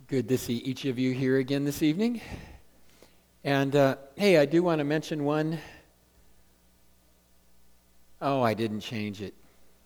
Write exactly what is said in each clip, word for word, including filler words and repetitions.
Good to see each of you here again this evening. And uh, hey, I do want to mention one. Oh, I didn't change it.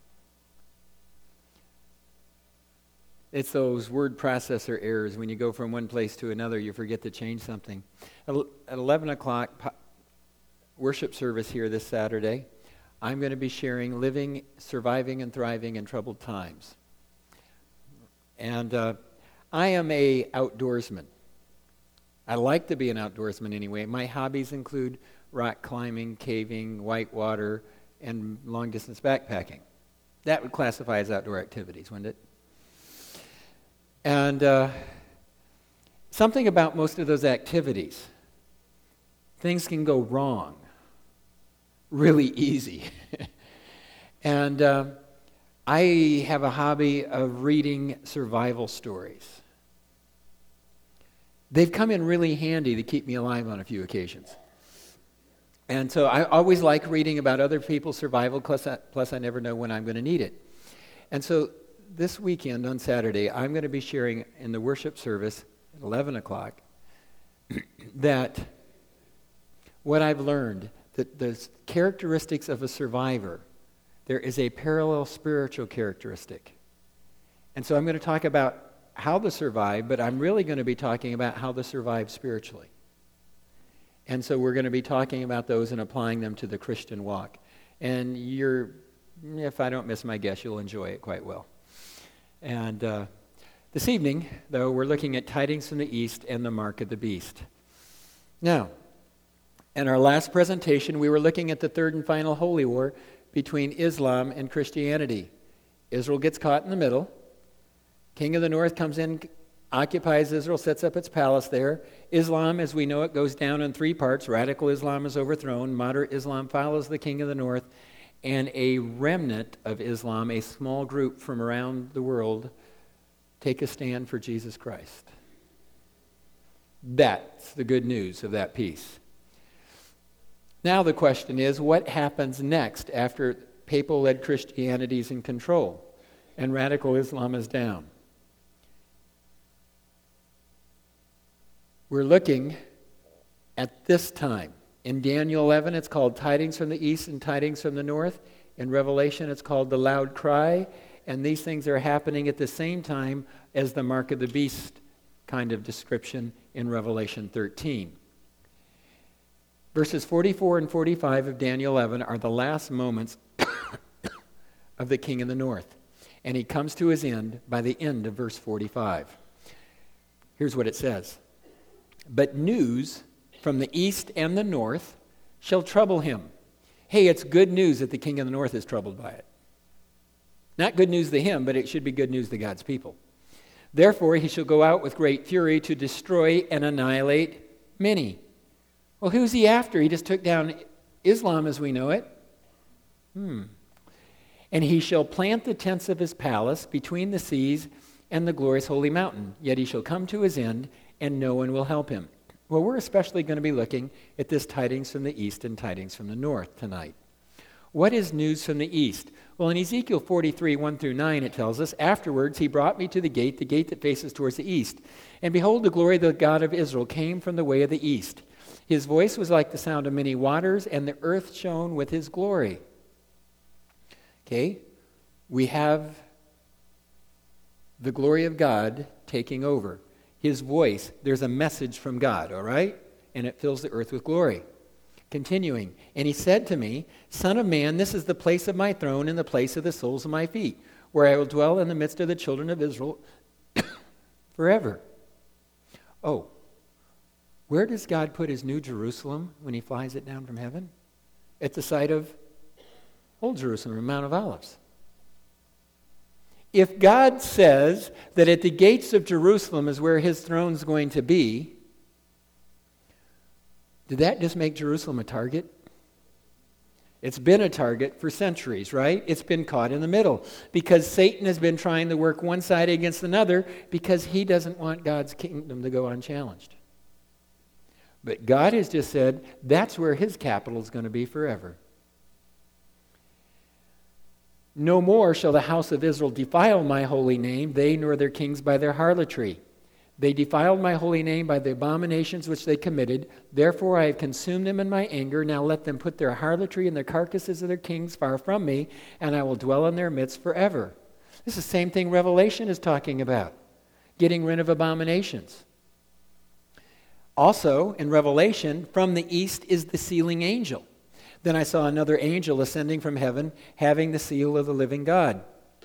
It's those word processor errors. When you go from one place to another, you forget to change something. At eleven o'clock, po- worship service here this Saturday, I'm going to be sharing Living, Surviving, and Thriving in Troubled Times. And uh, I am a outdoorsman. I like to be an outdoorsman anyway. My hobbies include rock climbing, caving, whitewater, and long-distance backpacking. That would classify as outdoor activities, wouldn't it? And uh, something about most of those activities, things can go wrong really easy. and uh, I have a hobby of reading survival stories. They've come in really handy to keep me alive on a few occasions. And so I always like reading about other people's survival, plus I, plus I never know when I'm going to need it. And so this weekend on Saturday, I'm going to be sharing in the worship service at eleven o'clock that what I've learned, that the characteristics of a survivor, there is a parallel spiritual characteristic. And so I'm going to talk about how to survive, but I'm really going to be talking about how to survive spiritually. And so we're going to be talking about those and applying them to the Christian walk. And you're, if I don't miss my guess, you'll enjoy it quite well. And uh, this evening, though, we're looking at Tidings from the East and the Mark of the Beast. Now, in our last presentation, we were looking at the third and final holy war between Islam and Christianity. Israel gets caught in the middle. King of the North comes in, occupies Israel, sets up its palace there. Islam, as we know it, goes down in three parts. Radical Islam is overthrown. Moderate Islam follows the King of the North. And a remnant of Islam, a small group from around the world, take a stand for Jesus Christ. That's the good news of that peace. Now the question is, what happens next after papal-led Christianity is in control and radical Islam is down? We're looking at this time. In Daniel eleven, it's called Tidings from the East and Tidings from the North. In Revelation, it's called the Loud Cry. And these things are happening at the same time as the Mark of the Beast kind of description in Revelation thirteen. Verses forty-four and forty-five of Daniel eleven are the last moments of the King of the North. And he comes to his end by the end of verse forty-five. Here's what it says. But news from the east and the north shall trouble him. Hey, it's good news that the King of the North is troubled by it. Not good news to him, but it should be good news to God's people. Therefore, he shall go out with great fury to destroy and annihilate many. Well, who's he after? He just took down Islam as we know it. Hmm. And he shall plant the tents of his palace between the seas and the glorious holy mountain. Yet he shall come to his end, and no one will help him. Well, we're especially going to be looking at this Tidings from the East and Tidings from the North tonight. What is news from the East? Well, in Ezekiel forty-three, one through nine, it tells us, Afterwards he brought me to the gate, the gate that faces towards the east. And behold, the glory of the God of Israel came from the way of the east. His voice was like the sound of many waters, and the earth shone with his glory. Okay, we have the glory of God taking over. His voice, there's a message from God, all right? And it fills the earth with glory. Continuing, and he said to me, Son of man, this is the place of my throne and the place of the soles of my feet, where I will dwell in the midst of the children of Israel forever. Oh, where does God put his new Jerusalem when he flies it down from heaven? At the site of Old Jerusalem, the Mount of Olives. If God says that at the gates of Jerusalem is where his throne is going to be, did that just make Jerusalem a target? It's been a target for centuries, right? It's been caught in the middle because Satan has been trying to work one side against another because he doesn't want God's kingdom to go unchallenged. But God has just said that's where his capital is going to be forever. No more shall the house of Israel defile my holy name, they nor their kings by their harlotry. They defiled my holy name by the abominations which they committed. Therefore I have consumed them in my anger. Now let them put their harlotry and the carcasses of their kings far from me, and I will dwell in their midst forever. This is the same thing Revelation is talking about, getting rid of abominations. Also, in Revelation, from the east is the sealing angel. Then I saw another angel ascending from heaven, having the seal of the living God.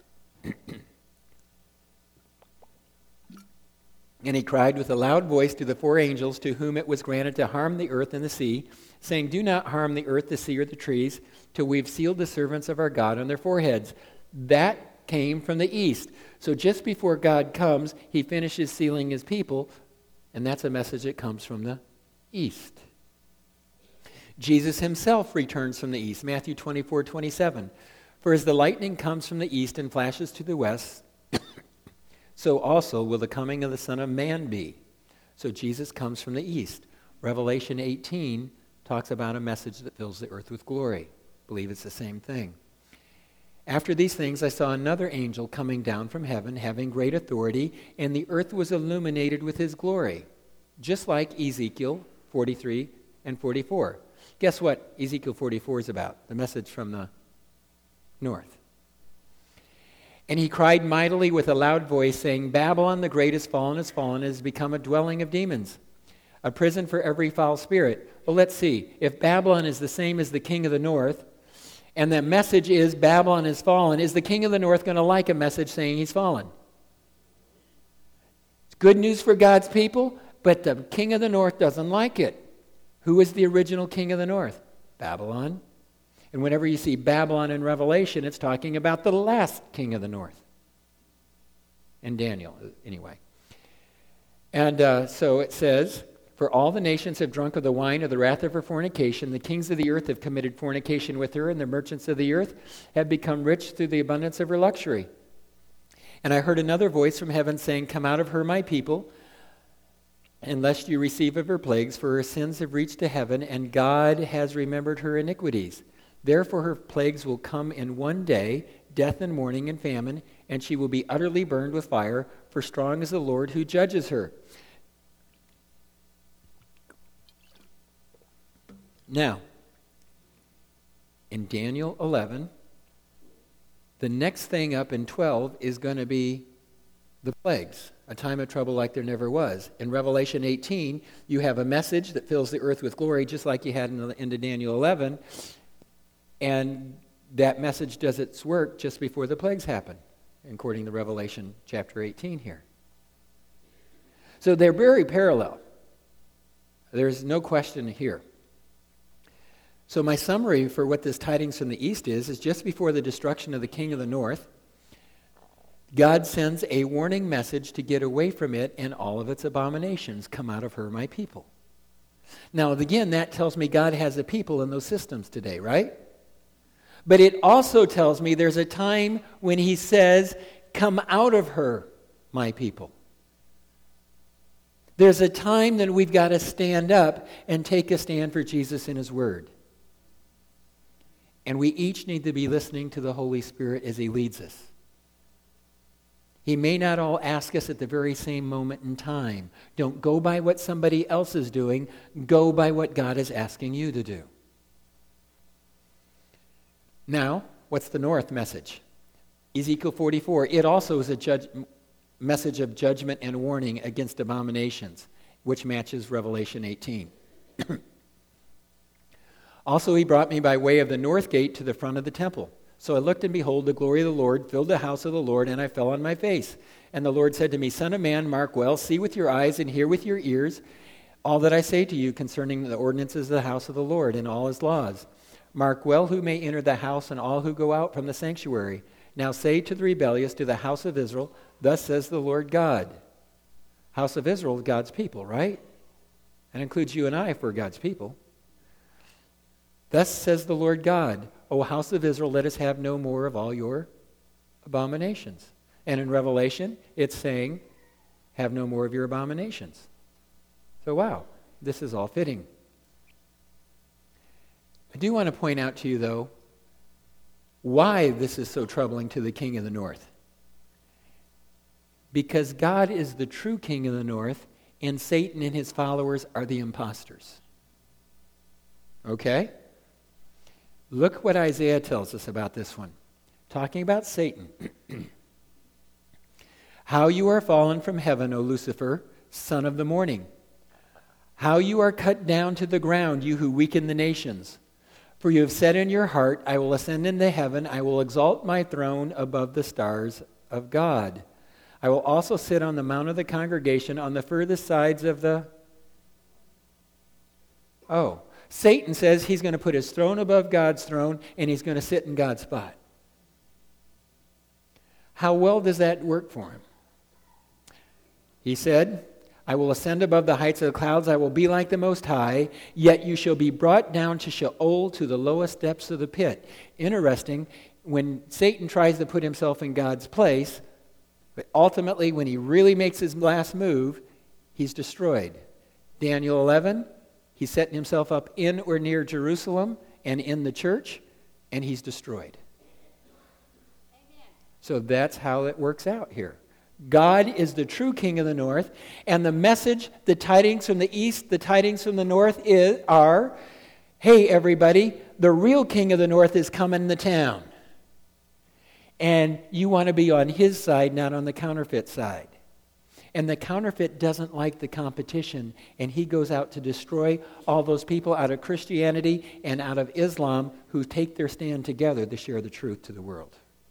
And he cried with a loud voice to the four angels to whom it was granted to harm the earth and the sea, saying, do not harm the earth, the sea, or the trees, till we've sealed the servants of our God on their foreheads. That came from the east. So just before God comes, he finishes sealing his people, and that's a message that comes from the east. Jesus himself returns from the east, Matthew twenty-four twenty-seven. For as the lightning comes from the east and flashes to the west, so also will the coming of the Son of Man be. So Jesus comes from the east. Revelation eighteen talks about a message that fills the earth with glory. I believe it's the same thing. After these things I saw another angel coming down from heaven, having great authority, and the earth was illuminated with his glory, just like Ezekiel forty-three and forty-four. Guess what Ezekiel forty-four is about? The message from the north. And he cried mightily with a loud voice, saying, Babylon the great is fallen, is fallen, has become a dwelling of demons, a prison for every foul spirit. Well, let's see. If Babylon is the same as the king of the north, and the message is Babylon is fallen, is the king of the north going to like a message saying he's fallen? It's good news for God's people, but the king of the north doesn't like it. Who is the original king of the north? Babylon. And whenever you see Babylon in Revelation, it's talking about the last king of the north. In Daniel, anyway. And uh, so it says, for all the nations have drunk of the wine of the wrath of her fornication. The kings of the earth have committed fornication with her, and the merchants of the earth have become rich through the abundance of her luxury. And I heard another voice from heaven saying, come out of her, my people, and lest you receive of her plagues, for her sins have reached to heaven, and God has remembered her iniquities. Therefore her plagues will come in one day, death and mourning and famine, and she will be utterly burned with fire, for strong is the Lord who judges her. Now, in Daniel eleven, the next thing up in twelve is going to be the plagues, a time of trouble like there never was. In Revelation eighteen, you have a message that fills the earth with glory, just like you had in the end of Daniel eleven. And that message does its work just before the plagues happen, according to Revelation chapter eighteen here. So they're very parallel. There's no question here. So my summary for what this tidings from the east is, is just before the destruction of the king of the north, God sends a warning message to get away from it, and all of its abominations come out of her, my people. Now, again, that tells me God has a people in those systems today, right? But it also tells me there's a time when he says, come out of her, my people. There's a time that we've got to stand up and take a stand for Jesus and his word. And we each need to be listening to the Holy Spirit as he leads us. He may not all ask us at the very same moment in time. Don't go by what somebody else is doing. Go by what God is asking you to do. Now, what's the north message? Ezekiel forty-four. It also is a judge, message of judgment and warning against abominations, which matches Revelation eighteen. Also, he brought me by way of the north gate to the front of the temple. So I looked, and behold, the glory of the Lord filled the house of the Lord, and I fell on my face. And the Lord said to me, Son of man, mark well, see with your eyes and hear with your ears all that I say to you concerning the ordinances of the house of the Lord and all his laws. Mark well who may enter the house and all who go out from the sanctuary. Now say to the rebellious, to the house of Israel, thus says the Lord God. House of Israel is God's people, right? That includes you and I if we're God's people. Thus says the Lord God, O house of Israel, let us have no more of all your abominations. And in Revelation, it's saying, have no more of your abominations. So wow, this is all fitting. I do want to point out to you, though, why this is so troubling to the king of the north. because God is the true king of the north, and Satan and his followers are the imposters. Okay? Look what Isaiah tells us about this one. Talking about Satan. How you are fallen from heaven, O Lucifer, son of the morning. How you are cut down to the ground, you who weaken the nations. For you have said in your heart, I will ascend into heaven, I will exalt my throne above the stars of God. I will also sit on the mount of the congregation on the furthest sides of the... Oh, Satan says he's going to put his throne above God's throne, and he's going to sit in God's spot. How well does that work for him? He said, I will ascend above the heights of the clouds. I will be like the Most High, yet you shall be brought down to Sheol, to the lowest depths of the pit. Interesting, when Satan tries to put himself in God's place, but ultimately when he really makes his last move, he's destroyed. Daniel eleven, he's setting himself up in or near Jerusalem and in the church, and he's destroyed. Amen. So that's how it works out here. God is the true king of the north, and the message, the tidings from the east, the tidings from the north is, are, hey everybody, the real king of the north is coming to town. And you want to be on his side, not on the counterfeit side. And the counterfeit doesn't like the competition, and he goes out to destroy all those people out of Christianity and out of Islam who take their stand together to share the truth to the world.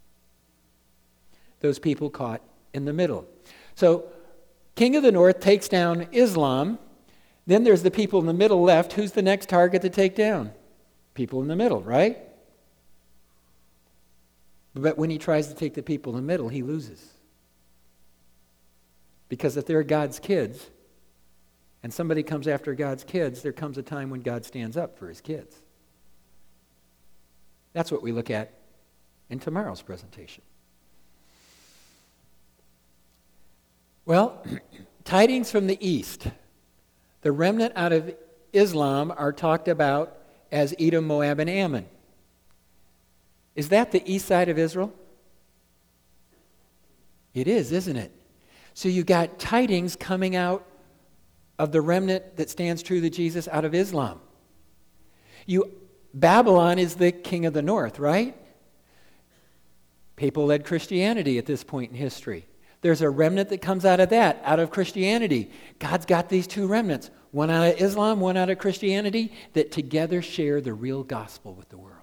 Those people caught in the middle. So, King of the North takes down Islam. Then there's the people in the middle left. Who's the next target to take down? People in the middle, right? But when he tries to take the people in the middle, he loses. Because if they're God's kids, and somebody comes after God's kids, there comes a time when God stands up for his kids. That's what we look at in tomorrow's presentation. Well, tidings from the east. The remnant out of Islam are talked about as Edom, Moab, and Ammon. Is that the east side of Israel? It is, isn't it? So you got tidings coming out of the remnant that stands true to Jesus out of Islam. You, Babylon is the king of the north, right? People led Christianity at this point in history. There's a remnant that comes out of that, out of Christianity. God's got these two remnants, one out of Islam, one out of Christianity, that together share the real gospel with the world.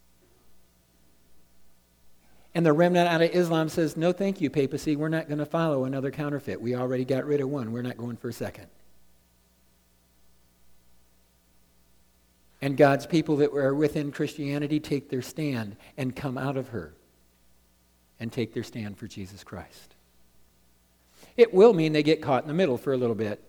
And the remnant out of Islam says, no thank you, papacy, we're not going to follow another counterfeit. We already got rid of one, we're not going for a second. And God's people that were within Christianity take their stand and come out of her and take their stand for Jesus Christ. It will mean they get caught in the middle for a little bit.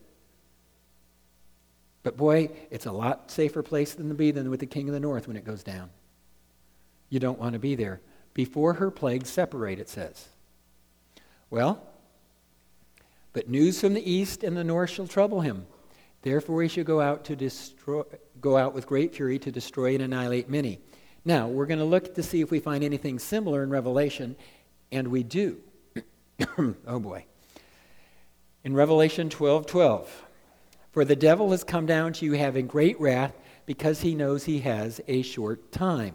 But boy, it's a lot safer place than to be than with the king of the north when it goes down. You don't want to be there. Before her plagues separate, it says. Well, but news from the east and the north shall trouble him. Therefore he shall go out to destroy, go out with great fury to destroy and annihilate many. Now, we're going to look to see if we find anything similar in Revelation, and we do. Oh boy. In Revelation twelve twelve, for the devil has come down to you having great wrath, because he knows he has a short time.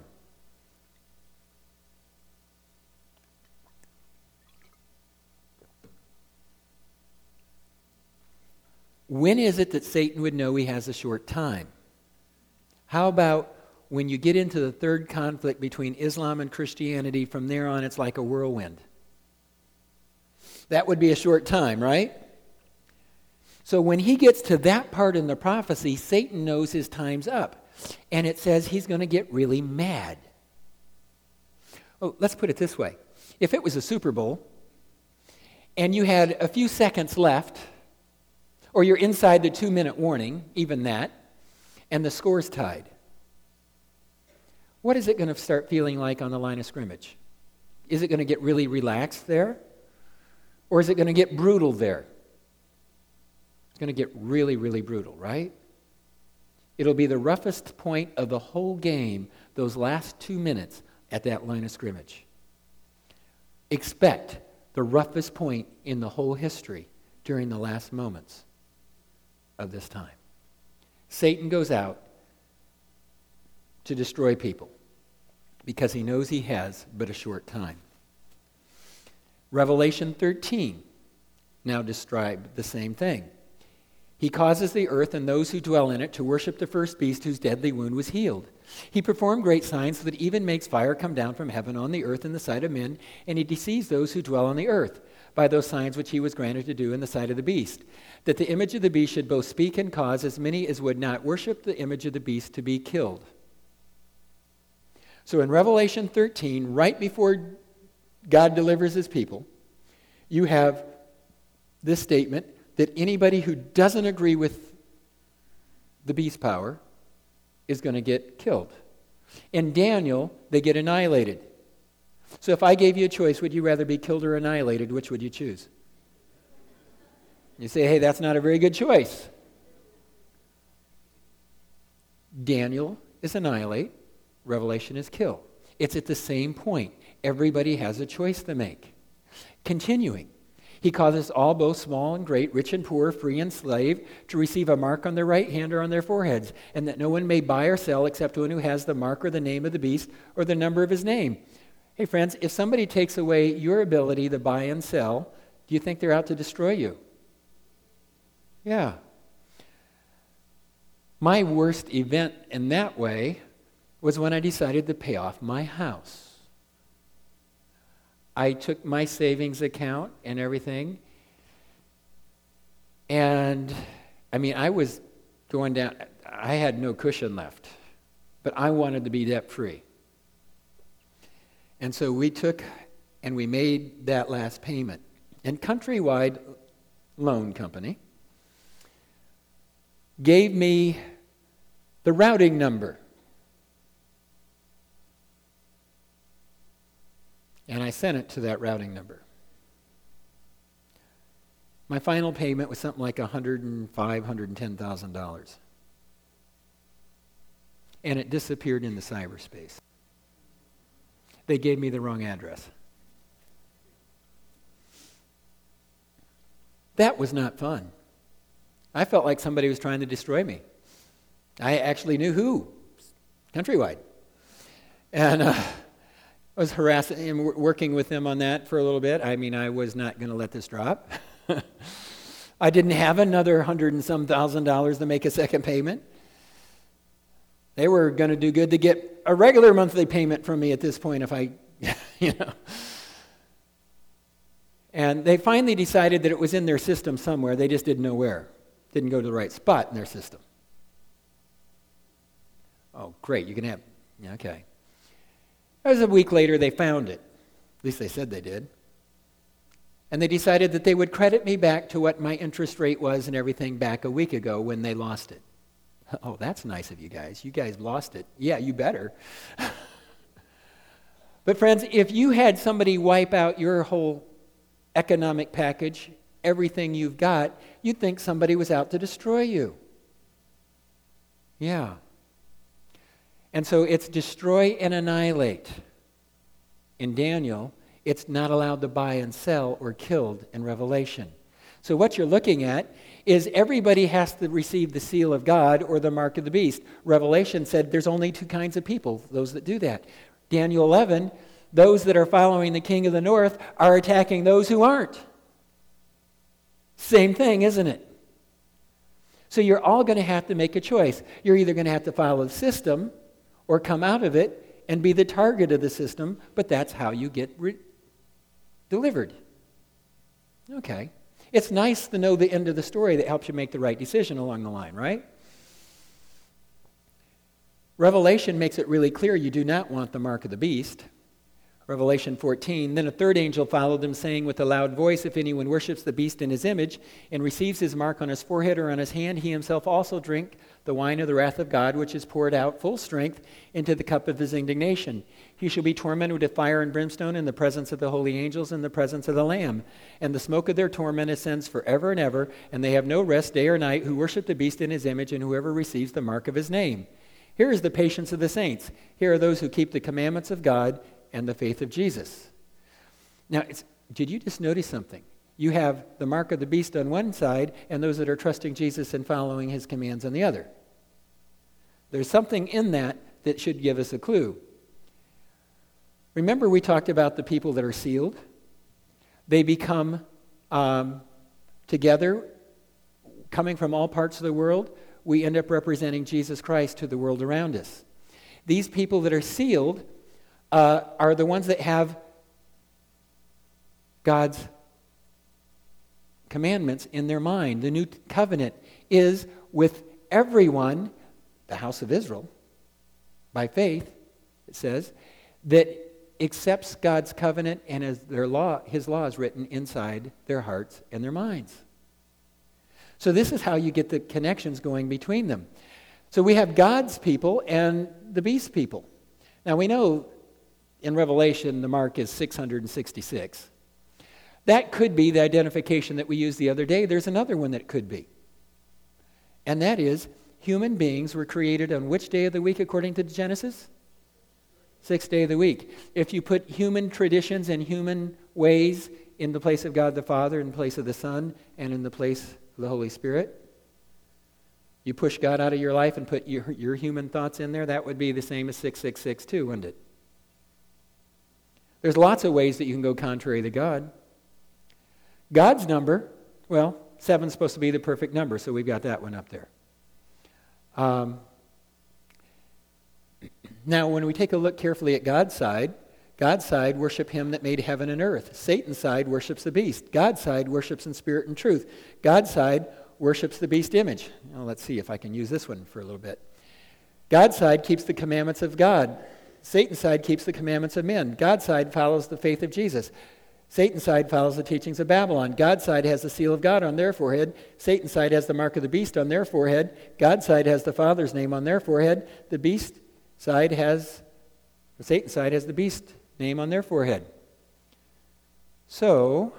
When is it that Satan would know he has a short time? How about when you get into the third conflict between Islam and Christianity? From there on, it's like a whirlwind. That would be a short time, right? So when he gets to that part in the prophecy, Satan knows his time's up. And it says he's going to get really mad. Oh, let's put it this way. If it was a Super Bowl, and you had a few seconds left, or you're inside the two-minute warning, even that, and the score's tied, what is it going to start feeling like on the line of scrimmage? Is it going to get really relaxed there? Or is it going to get brutal there? It's going to get really, really brutal, right? It'll be the roughest point of the whole game, those last two minutes at that line of scrimmage. Expect the roughest point in the whole history during the last moments of this time. Satan goes out to destroy people because he knows he has but a short time. Revelation thirteen now describe the same thing. He causes the earth and those who dwell in it to worship the first beast whose deadly wound was healed. He performed great signs that even makes fire come down from heaven on the earth in the sight of men, and he deceives those who dwell on the earth by those signs which he was granted to do in the sight of the beast, that the image of the beast should both speak and cause as many as would not worship the image of the beast to be killed. So in Revelation thirteen, right before God delivers his people, you have this statement that anybody who doesn't agree with the beast power is going to get killed. In Daniel, they get annihilated. So if I gave you a choice, would you rather be killed or annihilated? Which would you choose? You say, hey, that's not a very good choice. Daniel is annihilate. Revelation is kill. It's at the same point. Everybody has a choice to make. Continuing. He causes all, both small and great, rich and poor, free and slave, to receive a mark on their right hand or on their foreheads, and that no one may buy or sell except one who has the mark or the name of the beast or the number of his name. Hey, friends, if somebody takes away your ability to buy and sell, do you think they're out to destroy you? Yeah. My worst event in that way was when I decided to pay off my house. I took my savings account and everything, and I mean, I was going down, I had no cushion left, but I wanted to be debt-free. And so we took and we made that last payment. And Countrywide Loan Company gave me the routing number. And I sent it to that routing number. My final payment was something like one hundred five thousand dollars, one hundred ten thousand dollars. And it disappeared into cyberspace. They gave me the wrong address. That was not fun. I felt like somebody was trying to destroy me. I actually knew who. Countrywide. And uh, I was harassing and working with them on that for a little bit. I mean, I was not going to let this drop. I didn't have another hundred and some thousand dollars to make a second payment. They were going to do good to get a regular monthly payment from me at this point if I, you know. And they finally decided that it was in their system somewhere. They just didn't know where. Didn't go to the right spot in their system. Oh, great. You can have, yeah, okay. It was a week later, they found it. At least they said they did. And they decided that they would credit me back to what my interest rate was and everything back a week ago when they lost it. Oh, that's nice of you guys. You guys lost it. Yeah, you better. But friends, if you had somebody wipe out your whole economic package, everything you've got, you'd think somebody was out to destroy you. Yeah. And so it's destroy and annihilate. In Daniel, it's not allowed to buy and sell or killed in Revelation. So what you're looking at is everybody has to receive the seal of God or the mark of the beast. Revelation said there's only two kinds of people, those that do that. Daniel eleven, those that are following the king of the north are attacking those who aren't. Same thing, isn't it? So you're all going to have to make a choice. You're either going to have to follow the system or come out of it and be the target of the system, but that's how you get re- delivered. Okay. It's nice to know the end of the story that helps you make the right decision along the line, right? Revelation makes it really clear you do not want the mark of the beast. Revelation fourteen, then a third angel followed them, saying with a loud voice, if anyone worships the beast in his image and receives his mark on his forehead or on his hand, he himself also drink the wine of the wrath of God, which is poured out full strength into the cup of his indignation. He shall be tormented with fire and brimstone in the presence of the holy angels and the presence of the Lamb. And the smoke of their torment ascends forever and ever, and they have no rest day or night who worship the beast in his image and whoever receives the mark of his name. Here is the patience of the saints. Here are those who keep the commandments of God and the faith of Jesus. Now, it's did you just notice something? You have the mark of the beast on one side and those that are trusting Jesus and following his commands on the other. There's something in that that should give us a clue. Remember we talked about the people that are sealed? They become um, together, coming from all parts of the world. We end up representing Jesus Christ to the world around us. These people that are sealed uh, are the ones that have God's commandments in their mind. The new covenant is with everyone, the house of Israel, by faith, it says, that accepts God's covenant and as their law, his law is written inside their hearts and their minds. So this is how you get the connections going between them. So we have God's people and the beast people. Now we know in Revelation the mark is six hundred sixty-six. That could be the identification that we used the other day. There's another one that could be. And that is, human beings were created on which day of the week according to Genesis? Sixth day of the week. If you put human traditions and human ways in the place of God the Father, in the place of the Son, and in the place of the Holy Spirit, you push God out of your life and put your, your human thoughts in there, that would be the same as six six six too, wouldn't it? There's lots of ways that you can go contrary to God. God's number, well, seven's supposed to be the perfect number, so we've got that one up there. Um, now, when we take a look carefully at God's side, God's side worship him that made heaven and earth. Satan's side worships the beast. God's side worships in spirit and truth. God's side worships the beast image. Now, let's see if I can use this one for a little bit. God's side keeps the commandments of God. Satan's side keeps the commandments of men. God's side follows the faith of Jesus. Satan's side follows the teachings of Babylon. God's side has the seal of God on their forehead. Satan's side has the mark of the beast on their forehead. God's side has the Father's name on their forehead. The beast side has, the Satan's side has the beast name on their forehead. So,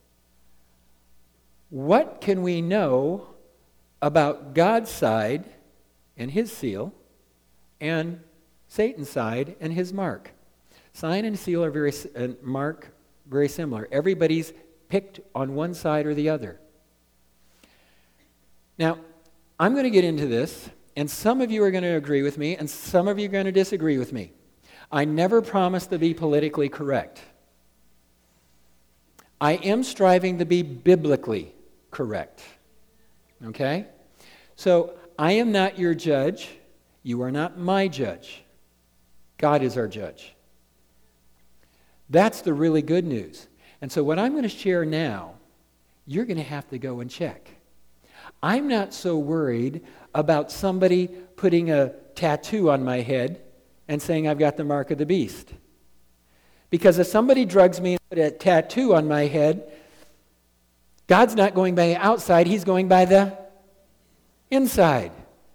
what can we know about God's side and his seal and Satan's side and his mark? Sign and seal are very, uh, mark very similar. Everybody's picked on one side or the other. Now, I'm going to get into this, and some of you are going to agree with me, and some of you are going to disagree with me. I never promise to be politically correct. I am striving to be biblically correct. Okay? So, I am not your judge. You are not my judge. God is our judge. That's the really good news. And so what I'm going to share now, you're going to have to go and check. I'm not so worried about somebody putting a tattoo on my head and saying I've got the mark of the beast. Because if somebody drugs me and put a tattoo on my head, God's not going by the outside, he's going by the inside.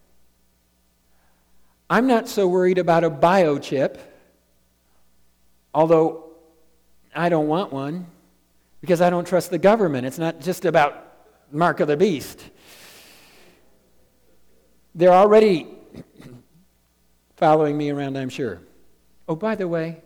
I'm not so worried about a biochip, although I don't want one because I don't trust the government. It's not just about mark of the beast. They're already following me around, I'm sure. Oh, by the way,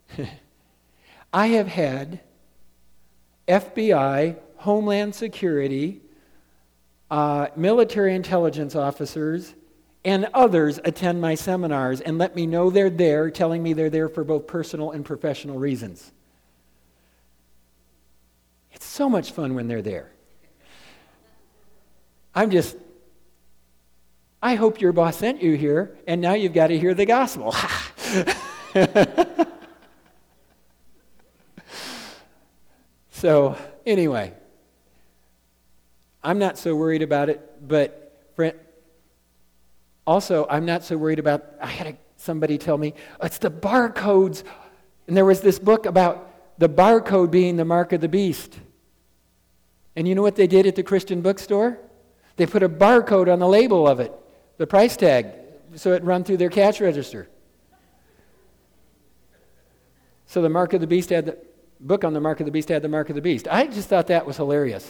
I have had F B I, Homeland Security, uh, military intelligence officers, and others attend my seminars and let me know they're there, telling me they're there for both personal and professional reasons. It's so much fun when they're there. I'm just, I hope your boss sent you here, and now you've got to hear the gospel. So, anyway, I'm not so worried about it, but friend, also, I'm not so worried about, I had a, somebody tell me, it's the barcodes. And there was this book about the barcode being the mark of the beast. And you know what they did at the Christian bookstore? They put a barcode on the label of it, the price tag, so it run through their cash register. So the mark of the beast had the book on the mark of the beast had the mark of the beast. I just thought that was hilarious.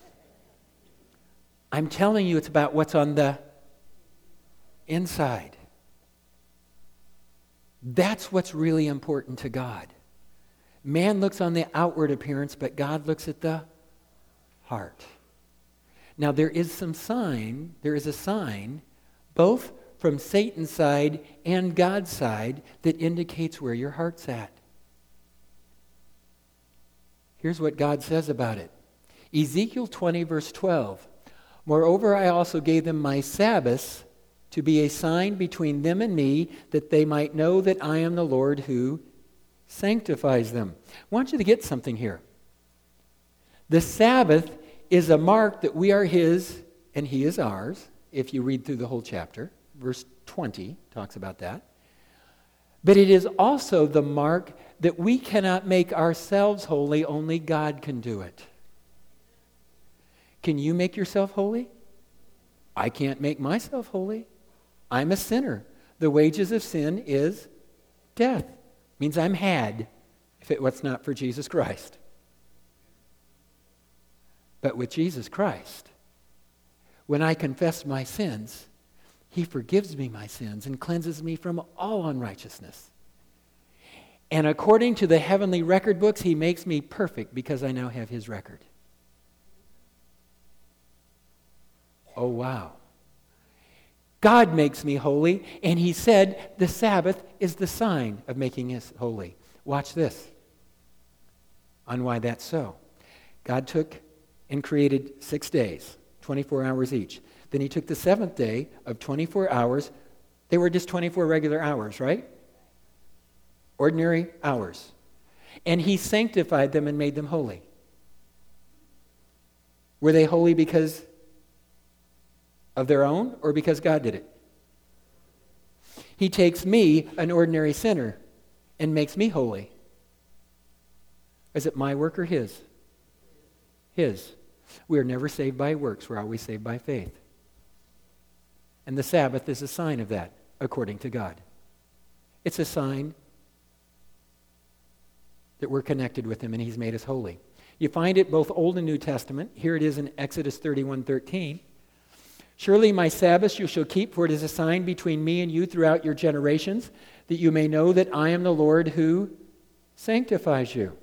I'm telling you, it's about what's on the inside. That's what's really important to God. Man looks on the outward appearance, but God looks at the heart. Now there is some sign, there is a sign, both from Satan's side and God's side, that indicates where your heart's at. Here's what God says about it. Ezekiel twenty, verse twelve. Moreover, I also gave them my Sabbaths to be a sign between them and me, that they might know that I am the Lord who sanctifies them. I want you to get something here. The Sabbath is a mark that we are His and He is ours, if you read through the whole chapter. Verse twenty talks about that. But it is also the mark that we cannot make ourselves holy, only God can do it. Can you make yourself holy? I can't make myself holy. I'm a sinner. The wages of sin is death. Means I'm had if it was not for Jesus Christ. But with Jesus Christ, when I confess my sins, He forgives me my sins and cleanses me from all unrighteousness. And according to the heavenly record books, He makes me perfect because I now have His record. Oh, wow. God makes me holy, and He said the Sabbath is the sign of making us holy. Watch this on why that's so. God took and created six days, twenty-four hours each. Then He took the seventh day of twenty-four hours. They were just twenty-four regular hours, right? Ordinary hours. And He sanctified them and made them holy. Were they holy because of their own, or because God did it? He takes me, an ordinary sinner, and makes me holy. Is it my work or His? His. We are never saved by works. We're always saved by faith. And the Sabbath is a sign of that, according to God. It's a sign that we're connected with Him and He's made us holy. You find it both Old and New Testament. Here it is in Exodus thirty-one thirteen. Surely my Sabbaths you shall keep, for it is a sign between me and you throughout your generations, that you may know that I am the Lord who sanctifies you.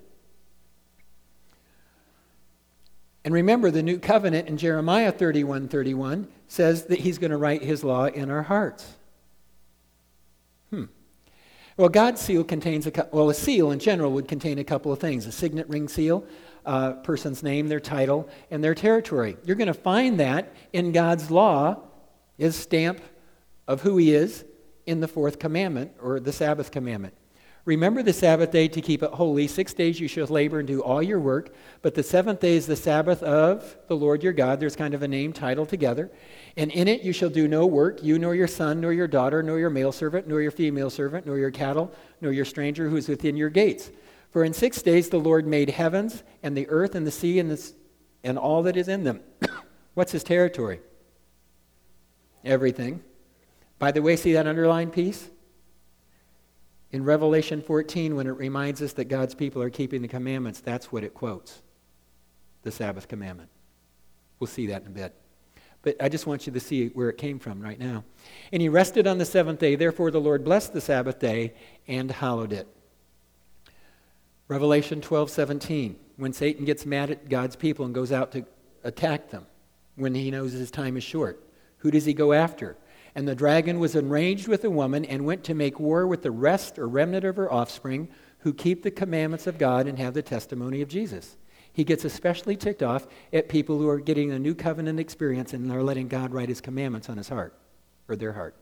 And remember, the new covenant in Jeremiah thirty-one thirty-one says that He's going to write His law in our hearts. Hmm. Well, God's seal contains a well, a seal in general would contain a couple of things: a signet ring seal, uh, person's name, their title, and their territory. You're going to find that in God's law, His stamp of who He is in the fourth commandment, or the Sabbath commandment. Remember the Sabbath day to keep it holy. Six days you shall labor and do all your work, but the seventh day is the Sabbath of the Lord your God. There's kind of a name title together. And in it you shall do no work, you nor your son, nor your daughter, nor your male servant, nor your female servant, nor your cattle, nor your stranger who is within your gates. For in six days the Lord made heavens and the earth and the sea and, the, and all that is in them. What's His territory? Everything. By the way, see that underlined piece? In Revelation fourteen, when it reminds us that God's people are keeping the commandments, that's what it quotes, the Sabbath commandment. We'll see that in a bit. But I just want you to see where it came from right now. And He rested on the seventh day. Therefore the Lord blessed the Sabbath day and hallowed it. Revelation twelve seventeen, when Satan gets mad at God's people and goes out to attack them, when he knows his time is short, who does he go after? And the dragon was enraged with the woman and went to make war with the rest or remnant of her offspring who keep the commandments of God and have the testimony of Jesus. He gets especially ticked off at people who are getting a new covenant experience and are letting God write His commandments on his heart, or their heart.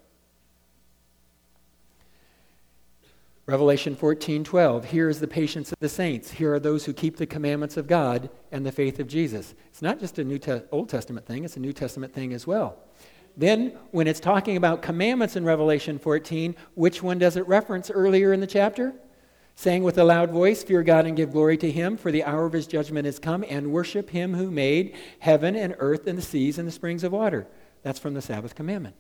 Revelation fourteen twelve, here is the patience of the saints. Here are those who keep the commandments of God and the faith of Jesus. It's not just a New Te- Old Testament thing, it's a New Testament thing as well. Then, when it's talking about commandments in Revelation fourteen, which one does it reference earlier in the chapter? Saying with a loud voice, fear God and give glory to Him, for the hour of His judgment is come, and worship Him who made heaven and earth and the seas and the springs of water. That's from the Sabbath commandment.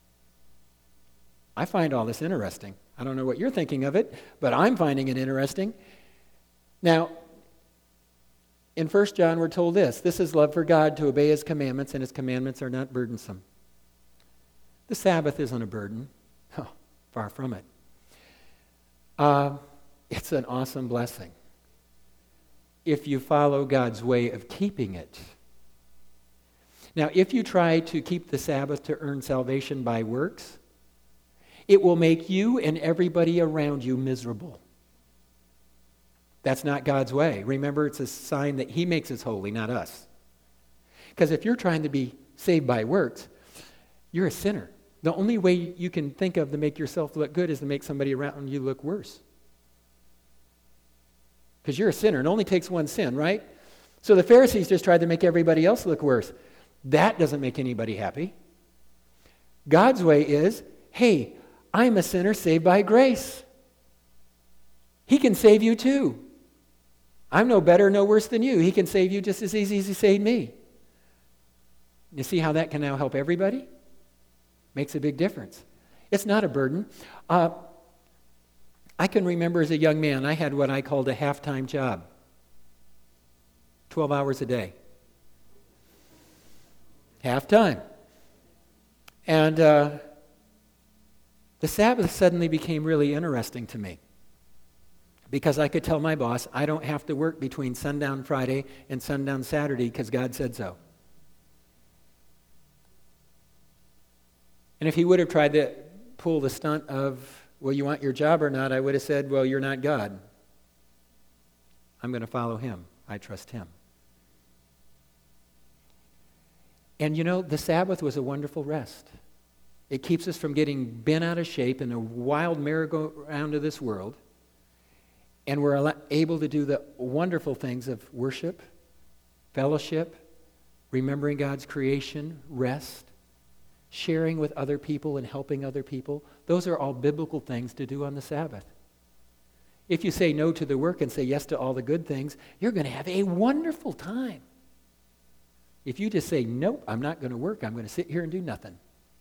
I find all this interesting. I don't know what you're thinking of it, but I'm finding it interesting. Now, in First John we're told this, this is love for God, to obey His commandments, and His commandments are not burdensome. The Sabbath isn't a burden. Oh, far from it. Uh, it's an awesome blessing. if you follow God's way of keeping it. Now, if you try to keep the Sabbath to earn salvation by works, it will make you and everybody around you miserable. That's not God's way. Remember, it's a sign that He makes us holy, not us. Because if you're trying to be saved by works, you're a sinner. The only way you can think of to make yourself look good is to make somebody around you look worse. Because you're a sinner. It only takes one sin, right? So the Pharisees just tried to make everybody else look worse. That doesn't make anybody happy. God's way is, hey, I'm a sinner saved by grace. He can save you too. I'm no better, no worse than you. He can save you just as easy as He saved me. You see how that can now help everybody? Makes a big difference. It's not a burden. Uh, I can remember as a young man, I had what I called a half-time job. twelve hours a day. Half-time. And uh, the Sabbath suddenly became really interesting to me. Because I could tell my boss, I don't have to work between sundown Friday and sundown Saturday because God said so. And if he would have tried to pull the stunt of, well, you want your job or not, I would have said, well, you're not God. I'm going to follow Him. I trust Him. And you know, the Sabbath was a wonderful rest. It keeps us from getting bent out of shape in the wild merry-go-round of this world. And we're able to do the wonderful things of worship, fellowship, remembering God's creation, rest, sharing with other people and helping other people. Those are all biblical things to do on the Sabbath. If you say no to the work and say yes to all the good things, you're going to have a wonderful time. If you just say, nope, I'm not going to work, I'm going to sit here and do nothing,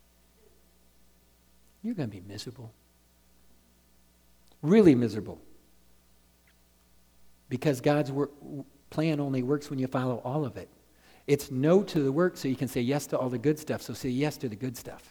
you're going to be miserable. Really miserable. Because God's work, plan only works when you follow all of it. It's no to the work so you can say yes to all the good stuff, so say yes to the good stuff.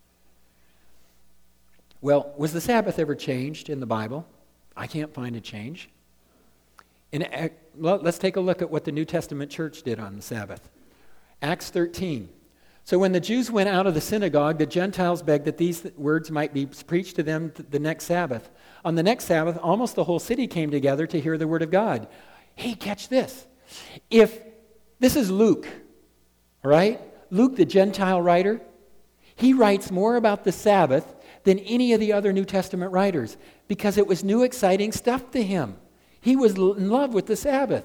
Well, was the Sabbath ever changed in the Bible? I can't find a change. And let's take a look at what the New Testament church did on the Sabbath. Acts thirteen. So when the Jews went out of the synagogue, the Gentiles begged that these words might be preached to them the next Sabbath. On the next Sabbath, almost the whole city came together to hear the word of God. Hey, catch this. If this is Luke, all right? Luke, the Gentile writer, he writes more about the Sabbath than any of the other New Testament writers because it was new, exciting stuff to him. He was in love with the Sabbath.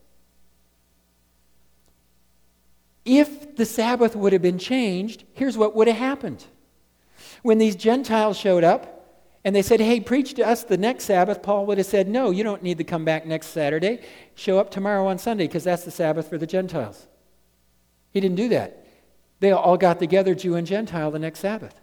If the Sabbath would have been changed, here's what would have happened. When these Gentiles showed up and they said, hey, preach to us the next Sabbath, Paul would have said, no, you don't need to come back next Saturday. Show up tomorrow on Sunday because that's the Sabbath for the Gentiles. He didn't do that. They all got together, Jew and Gentile, the next Sabbath.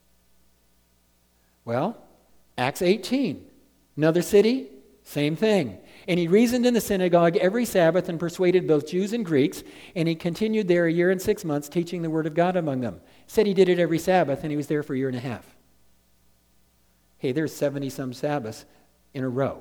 Well, Acts eighteen, another city, same thing. And he reasoned in the synagogue every Sabbath and persuaded both Jews and Greeks, and he continued there a year and six months teaching the word of God among them. Said he did it every Sabbath, and he was there for a year and a half. Hey, there's seventy-some Sabbaths in a row.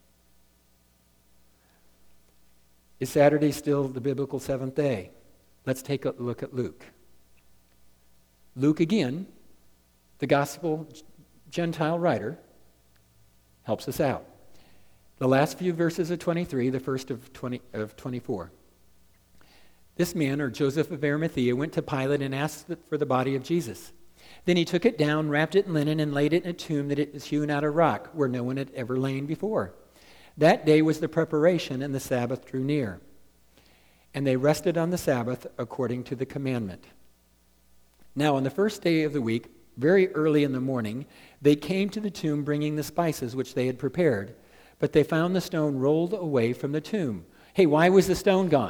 Is Saturday still the biblical seventh day? Let's take a look at Luke. Luke, again, the gospel Gentile writer, helps us out. The last few verses of twenty-three, the first of twenty of twenty-four. This man, or Joseph of Arimathea, went to Pilate and asked for the body of Jesus. Then he took it down, wrapped it in linen, and laid it in a tomb that it was hewn out of rock, where no one had ever lain before. That day was the preparation, and the Sabbath drew near. And they rested on the Sabbath according to the commandment. Now, on the first day of the week, very early in the morning, they came to the tomb bringing the spices which they had prepared. But they found the stone rolled away from the tomb. Hey, why was the stone gone?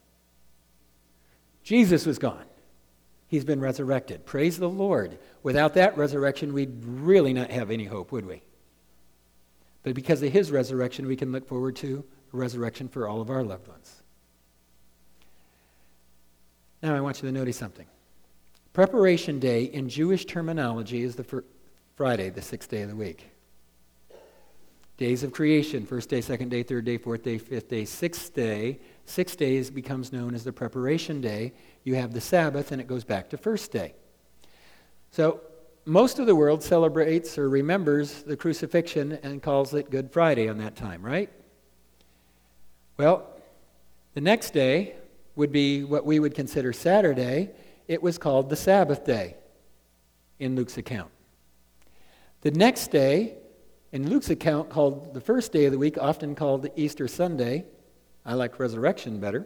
Jesus was gone. He's been resurrected. Praise the Lord. Without that resurrection, we'd really not have any hope, would we? But because of his resurrection, we can look forward to a resurrection for all of our loved ones. Now I want you to notice something. Preparation Day in Jewish terminology is the fr- Friday, the sixth day of the week. Days of creation, first day, second day, third day, fourth day, fifth day, sixth day. Six days becomes known as the preparation day. You have the Sabbath, and it goes back to first day. So most of the world celebrates or remembers the crucifixion and calls it Good Friday on that time, right? Well, the next day would be what we would consider Saturday. It was called the Sabbath day in Luke's account. The next day, in Luke's account, called the first day of the week, often called the Easter Sunday. I like resurrection better.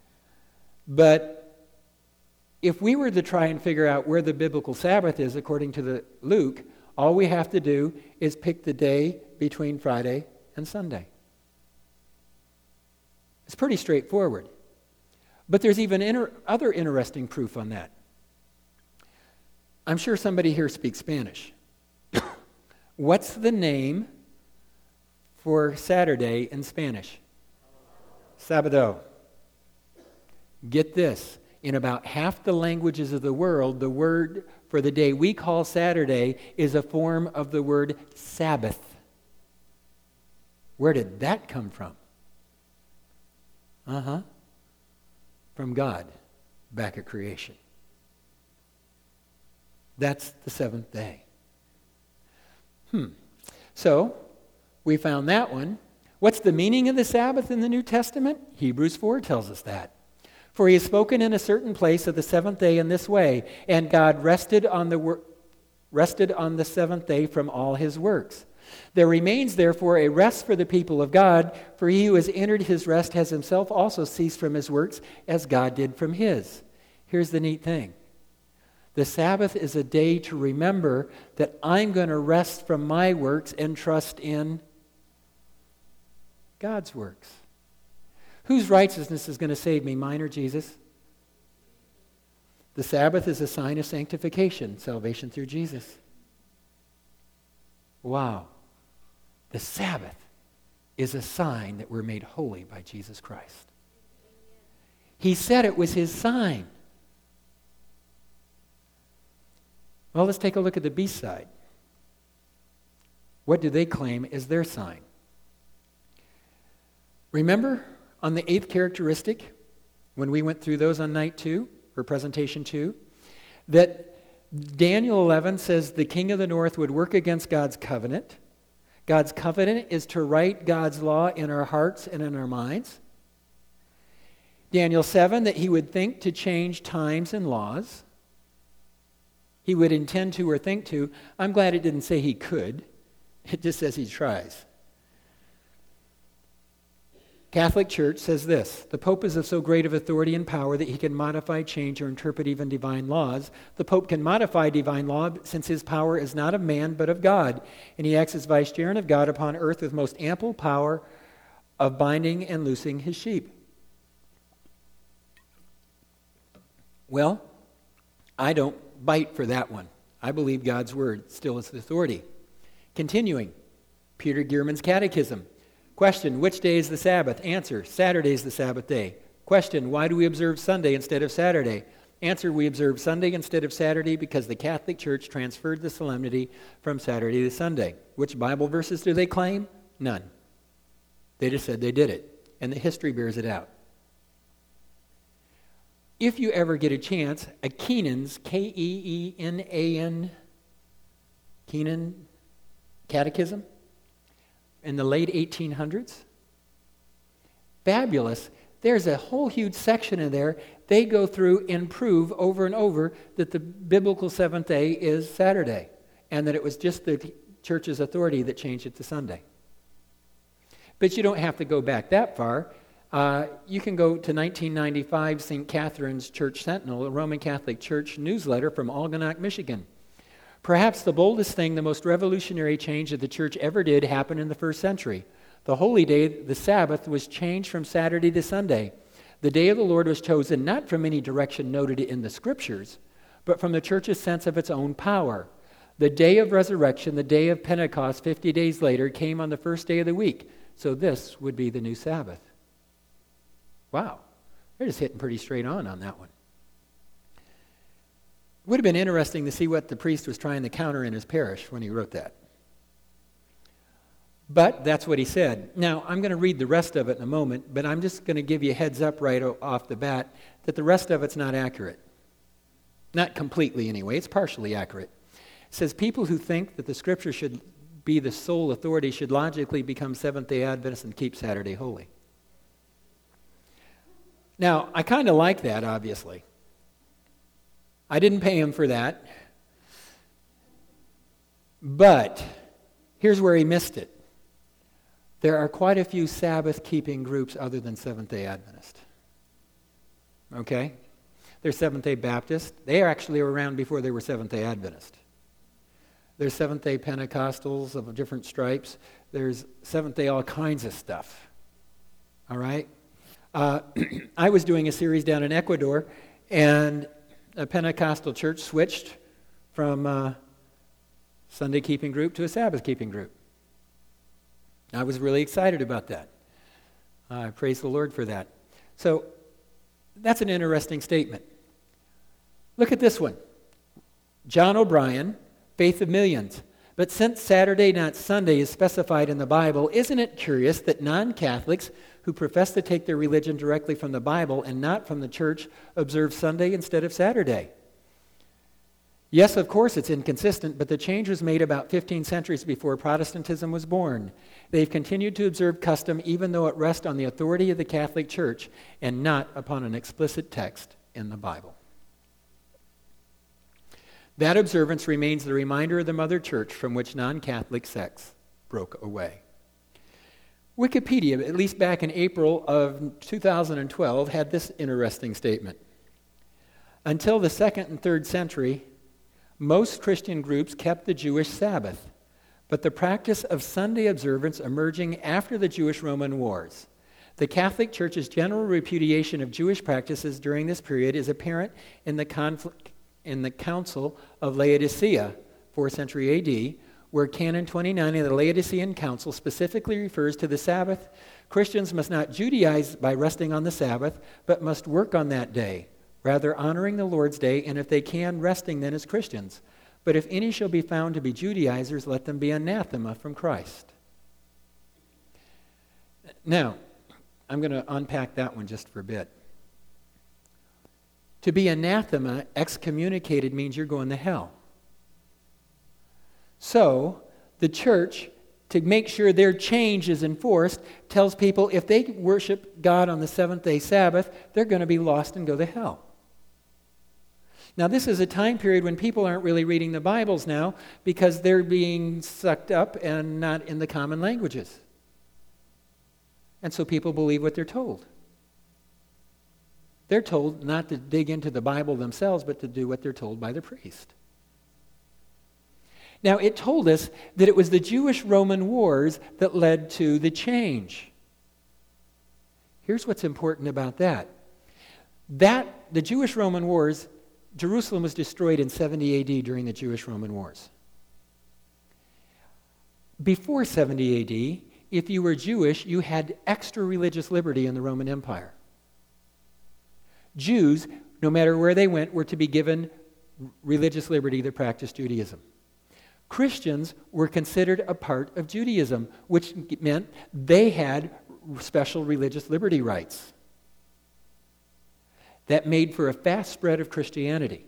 But if we were to try and figure out where the biblical Sabbath is according to the Luke, all we have to do is pick the day between Friday and Sunday. It's pretty straightforward. But there's even inter- other interesting proof on that. I'm sure somebody here speaks Spanish. What's the name for Saturday in Spanish? Sábado. Get this. In about half the languages of the world, the word for the day we call Saturday is a form of the word Sabbath. Where did that come from? Uh-huh. From God, back at creation. That's the seventh day. Hmm. So, we found that one. What's the meaning of the Sabbath in the New Testament? Hebrews four tells us that. For he has spoken in a certain place of the seventh day in this way, and God rested on the wor- rested on the seventh day from all his works. There remains therefore a rest for the people of God, for he who has entered his rest has himself also ceased from his works, as God did from his. Here's the neat thing. The Sabbath is a day to remember that I'm going to rest from my works and trust in God's works. Whose righteousness is going to save me, mine or Jesus? The Sabbath is a sign of sanctification, salvation through Jesus. Wow. The Sabbath is a sign that we're made holy by Jesus Christ. He said it was his sign. Well, let's take a look at the beast side. What do they claim is their sign? Remember on the eighth characteristic, when we went through those on night two, or presentation two, that Daniel eleven says the king of the north would work against God's covenant. God's covenant is to write God's law in our hearts and in our minds. Daniel seven, that he would think to change times and laws. He would intend to or think to. I'm glad it didn't say he could. It just says he tries. Catholic Church says this: the Pope is of so great of authority and power that he can modify, change, or interpret even divine laws. The Pope can modify divine law since his power is not of man but of God, and he acts as vicegerent of God upon earth with most ample power of binding and loosing his sheep. Well, I don't bite for that one. I believe God's word still is the authority. Continuing, Peter Gierman's Catechism. Question, which day is the Sabbath? Answer, Saturday is the Sabbath day. Question, why do we observe Sunday instead of Saturday? Answer, we observe Sunday instead of Saturday because the Catholic Church transferred the solemnity from Saturday to Sunday. Which Bible verses do they claim? None. They just said they did it, and the history bears it out. If you ever get a chance, a Keenan's, K E E N A N, Keenan Catechism, in the late eighteen hundreds. Fabulous. There's a whole huge section in there. They go through and prove over and over that the biblical seventh day is Saturday, and that it was just the church's authority that changed it to Sunday. But you don't have to go back that far. Uh, you can go to nineteen ninety-five, Saint Catherine's Church Sentinel, a Roman Catholic Church newsletter from Algonac, Michigan. Perhaps the boldest thing, the most revolutionary change that the church ever did happened in the first century. The holy day, the Sabbath, was changed from Saturday to Sunday. The day of the Lord was chosen not from any direction noted in the scriptures, but from the church's sense of its own power. The day of resurrection, the day of Pentecost, fifty days later, came on the first day of the week. So this would be the new Sabbath. Wow, they're just hitting pretty straight on on that one. It would have been interesting to see what the priest was trying to counter in his parish when he wrote that. But that's what he said. Now, I'm going to read the rest of it in a moment, but I'm just going to give you a heads up right o- off the bat that the rest of it's not accurate. Not completely, anyway. It's partially accurate. It says people who think that the Scripture should be the sole authority should logically become Seventh-day Adventists and keep Saturday holy. Now, I kind of like that, obviously. I didn't pay him for that. But here's where he missed it. There are quite a few Sabbath-keeping groups other than Seventh-day Adventist. Okay? There's Seventh-day Baptist. They actually were around before they were Seventh-day Adventist. There's Seventh-day Pentecostals of different stripes. There's Seventh-day all kinds of stuff. All right? Uh, I was doing a series down in Ecuador, and a Pentecostal church switched from a Sunday-keeping group to a Sabbath-keeping group. I was really excited about that. I uh, praise the Lord for that. So that's an interesting statement. Look at this one. John O'Brien, Faith of Millions. But since Saturday, not Sunday, is specified in the Bible, isn't it curious that non-Catholics who profess to take their religion directly from the Bible and not from the church observe Sunday instead of Saturday? Yes, of course, it's inconsistent, but the change was made about fifteen centuries before Protestantism was born. They've continued to observe custom even though it rests on the authority of the Catholic Church and not upon an explicit text in the Bible. That observance remains the reminder of the Mother Church from which non-Catholic sects broke away. Wikipedia, at least back in April of two thousand twelve, had this interesting statement. Until the second and third century, most Christian groups kept the Jewish Sabbath, but the practice of Sunday observance emerging after the Jewish-Roman Wars. The Catholic Church's general repudiation of Jewish practices during this period is apparent in the conflict in the Council of Laodicea, fourth century A D, where Canon twenty-nine of the Laodicean Council specifically refers to the Sabbath. Christians must not Judaize by resting on the Sabbath, but must work on that day, rather honoring the Lord's day, and if they can, resting then as Christians. But if any shall be found to be Judaizers, let them be anathema from Christ. Now, I'm going to unpack that one just for a bit. To be anathema, excommunicated, means you're going to hell. So, the church, to make sure their change is enforced, tells people if they worship God on the seventh-day Sabbath, they're going to be lost and go to hell. Now, this is a time period when people aren't really reading the Bibles now because they're being sucked up and not in the common languages. And so people believe what they're told. They're told not to dig into the Bible themselves, but to do what they're told by the priest. Now, it told us that it was the Jewish-Roman wars that led to the change. Here's what's important about that. That, the Jewish-Roman wars, Jerusalem was destroyed in seventy A D during the Jewish-Roman wars. Before seventy A D, if you were Jewish, you had extra religious liberty in the Roman Empire. Jews, no matter where they went, were to be given religious liberty to practice Judaism. Christians were considered a part of Judaism, which meant they had special religious liberty rights. That made for a fast spread of Christianity.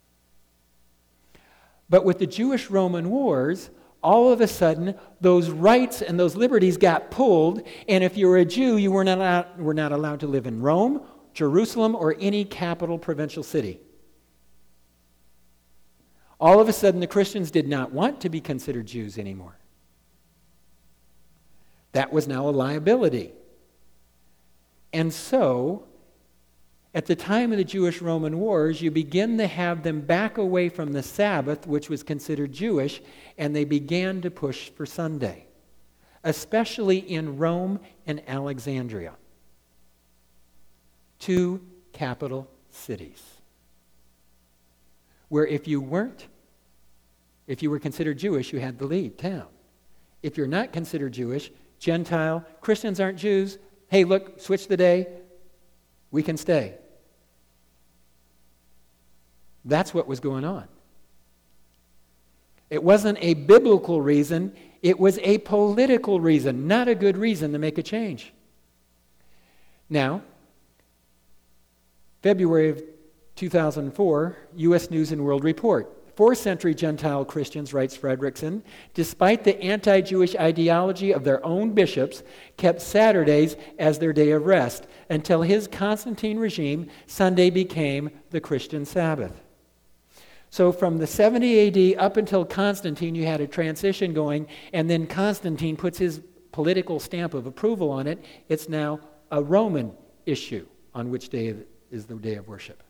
But with the Jewish-Roman wars, all of a sudden, those rights and those liberties got pulled, and if you were a Jew, you were not, were not allowed to live in Rome, Jerusalem, or any capital provincial city. All of a sudden, the Christians did not want to be considered Jews anymore. That was now a liability. And so, at the time of the Jewish-Roman wars, you begin to have them back away from the Sabbath, which was considered Jewish, and they began to push for Sunday, especially in Rome and Alexandria, two capital cities, where if you weren't, if you were considered Jewish, you had to leave town. If you're not considered Jewish, Gentile, Christians aren't Jews, hey, look, switch the day, we can stay. That's what was going on. It wasn't a biblical reason. It was a political reason, not a good reason to make a change. Now, February of two thousand four, U S News and World Report. Fourth century Gentile Christians, writes Fredrickson, despite the anti-Jewish ideology of their own bishops, kept Saturdays as their day of rest until his Constantine regime, Sunday became the Christian Sabbath. So from the seventy A D up until Constantine, you had a transition going, and then Constantine puts his political stamp of approval on it. It's now a Roman issue on which day is the day of worship.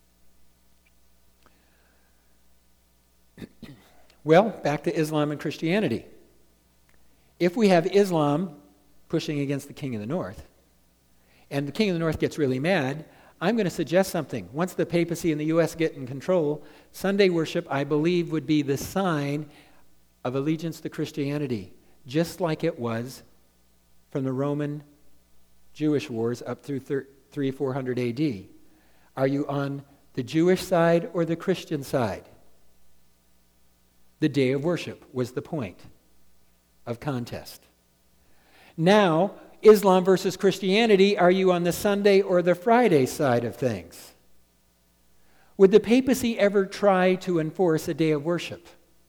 Well, back to Islam and Christianity. If we have Islam pushing against the King of the North, and the King of the North gets really mad, I'm going to suggest something. Once the papacy in the U S get in control, Sunday worship, I believe, would be the sign of allegiance to Christianity, just like it was from the Roman Jewish wars up through three, four hundred A D. Are you on the Jewish side or the Christian side? The day of worship was the point of contest. Now, Islam versus Christianity, are you on the Sunday or the Friday side of things? Would the papacy ever try to enforce a day of worship?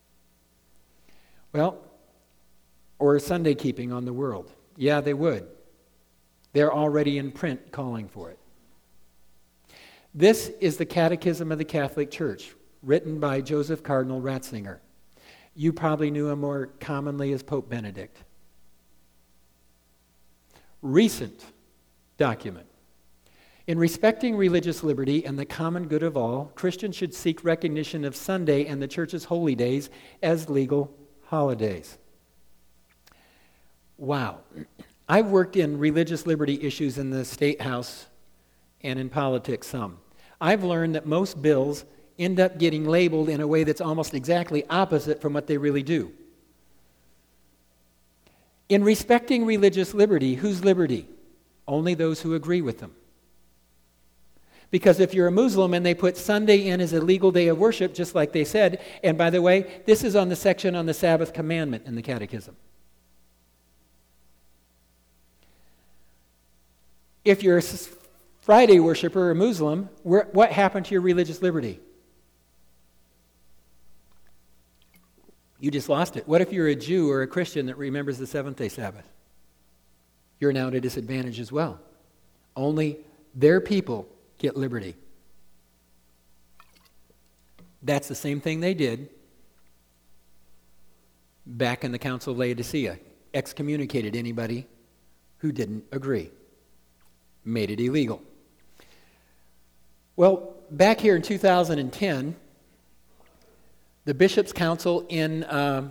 Well, or Sunday keeping on the world? Yeah, they would. They're already in print calling for it. This is the Catechism of the Catholic Church, written by Joseph Cardinal Ratzinger. You probably knew him more commonly as Pope Benedict. Recent document. In respecting religious liberty and the common good of all, Christians should seek recognition of Sunday and the Church's holy days as legal holidays. Wow. I've worked in religious liberty issues in the State House and in politics some. I've learned that most bills end up getting labeled in a way that's almost exactly opposite from what they really do. In respecting religious liberty, whose liberty? Only those who agree with them. Because if you're a Muslim and they put Sunday in as a legal day of worship, just like they said, and by the way, this is on the section on the Sabbath commandment in the Catechism. If you're a Friday worshiper or Muslim, what happened to your religious liberty? You just lost it. What if you're a Jew or a Christian that remembers the seventh-day Sabbath? You're now at a disadvantage as well. Only their people get liberty. That's the same thing they did back in the Council of Laodicea. Excommunicated anybody who didn't agree. Made it illegal. Well, back here in two thousand ten, the Bishops' Council in um,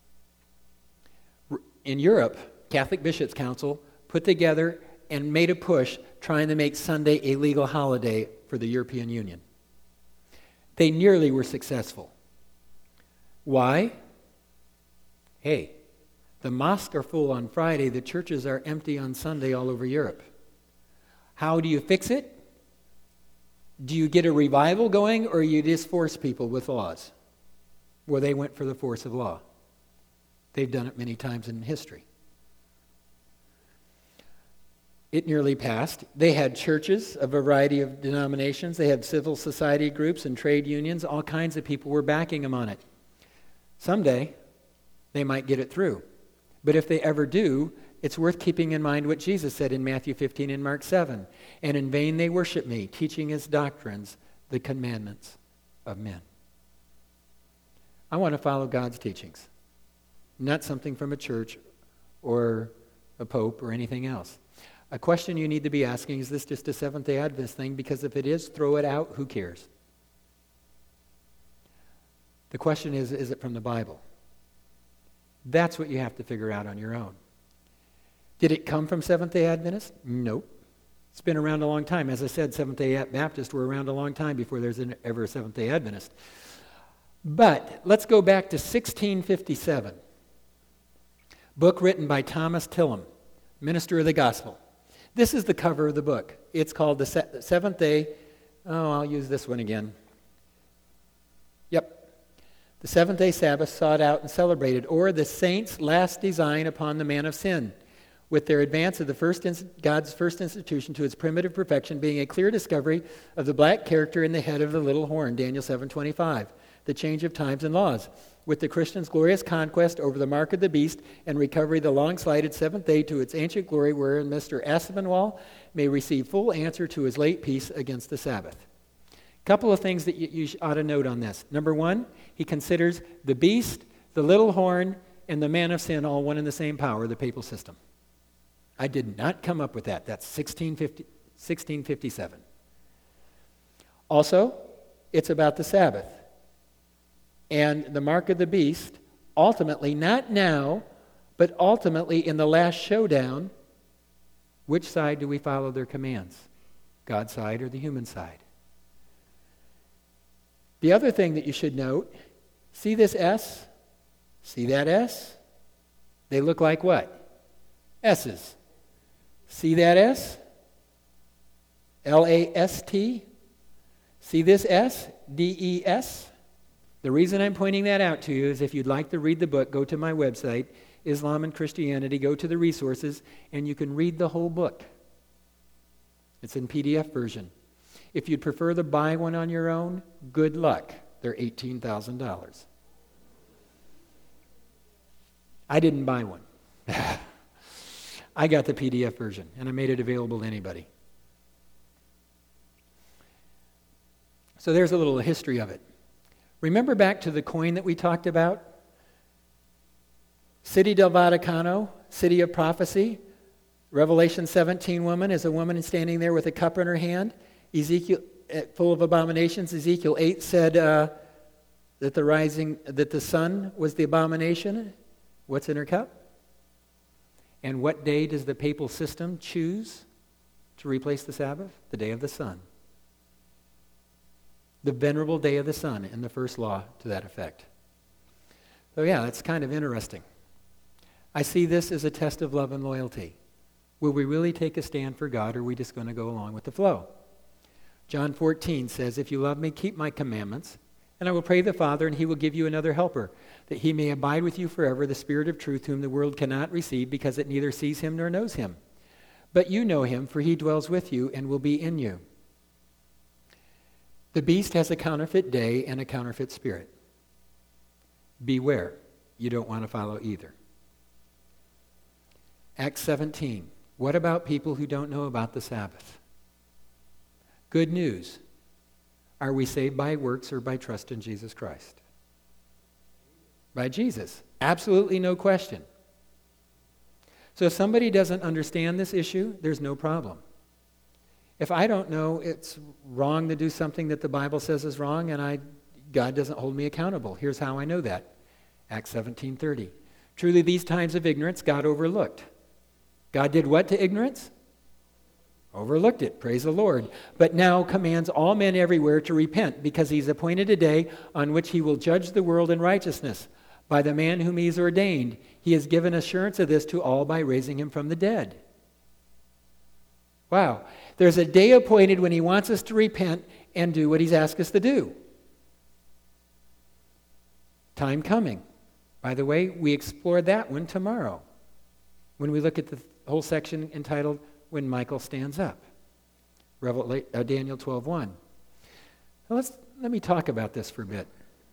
in Europe, Catholic Bishops' Council, put together and made a push trying to make Sunday a legal holiday for the European Union. They nearly were successful. Why? Hey, the mosques are full on Friday, the churches are empty on Sunday all over Europe. How do you fix it? Do you get a revival going, or you just force people with laws? Well, they went for the force of law. They've done it many times in history. It nearly passed. They had churches, a variety of denominations. They had civil society groups and trade unions. All kinds of people were backing them on it. Someday, they might get it through. But if they ever do, it's worth keeping in mind what Jesus said in Matthew fifteen and Mark seven. And in vain they worship me, teaching as doctrines the commandments of men. I want to follow God's teachings, not something from a church or a pope or anything else. A question you need to be asking, is this just a Seventh-day Adventist thing? Because if it is, throw it out. Who cares? The question is, is it from the Bible? That's what you have to figure out on your own. Did it come from Seventh-day Adventists? Nope. It's been around a long time. As I said, Seventh-day Baptists were around a long time before there's an, ever a Seventh-day Adventist. But let's go back to sixteen fifty-seven. Book written by Thomas Tillam, minister of the gospel. This is the cover of the book. It's called the Se- Seventh Day. Oh, I'll use this one again. Yep. The seventh-day Sabbath sought out and celebrated, or the saints' last design upon the man of sin, with their advance of the first ins- God's first institution to its primitive perfection being a clear discovery of the black character in the head of the little horn, Daniel seven twenty-five, the change of times and laws, with the Christian's glorious conquest over the mark of the beast and recovery the long-slighted seventh day to its ancient glory, wherein Mister Aspinwall may receive full answer to his late peace against the Sabbath. Couple of things that you, you ought to note on this. Number one, he considers the beast, the little horn, and the man of sin all one and the same power, the papal system. I did not come up with that. That's sixteen fifty, sixteen fifty-seven. Also, it's about the Sabbath. And the mark of the beast, ultimately, not now, but ultimately in the last showdown, which side do we follow their commands? God's side or the human side? The other thing that you should note, see this S? See that S? They look like what? S's. See that S? L A S T? See this S? D E S? The reason I'm pointing that out to you is if you'd like to read the book, go to my website, Islam and Christianity, go to the resources, and you can read the whole book. It's in P D F version. If you'd prefer to buy one on your own, good luck. They're eighteen thousand dollars. I didn't buy one. I got the P D F version, and I made it available to anybody. So there's a little history of it. Remember back to the coin that we talked about? City del Vaticano, city of prophecy. Revelation seventeen woman is a woman standing there with a cup in her hand. Ezekiel, full of abominations. Ezekiel eight said uh, that the rising, that the sun was the abomination. What's in her cup? And what day does the papal system choose to replace the Sabbath? The day of the sun. The venerable day of the sun in the first law to that effect. So yeah, that's kind of interesting. I see this as a test of love and loyalty. Will we really take a stand for God, or are we just going to go along with the flow? John fourteen says, if you love me, keep my commandments, and I will pray the Father, and he will give you another helper, that he may abide with you forever, the Spirit of truth, whom the world cannot receive, because it neither sees him nor knows him. But you know him, for he dwells with you and will be in you. The beast has a counterfeit day and a counterfeit spirit. Beware, you don't want to follow either. Acts seventeen. What about people who don't know about the Sabbath? Good news. Are we saved by works or by trust in Jesus Christ? By Jesus. Absolutely no question. So if somebody doesn't understand this issue, there's no problem. If I don't know it's wrong to do something that the Bible says is wrong, and I, God doesn't hold me accountable. Here's how I know that. Acts seventeen thirty. Truly these times of ignorance God overlooked. God did what to ignorance? Overlooked it. Praise the Lord. But now commands all men everywhere to repent, because he's appointed a day on which he will judge the world in righteousness by the man whom he's ordained. He has given assurance of this to all by raising him from the dead. Wow. There's a day appointed when he wants us to repent and do what he's asked us to do. Time coming. By the way, we explore that one tomorrow when we look at the whole section entitled When Michael Stands Up. Revelation, uh, Daniel twelve one. Now let's, let me talk about this for a bit.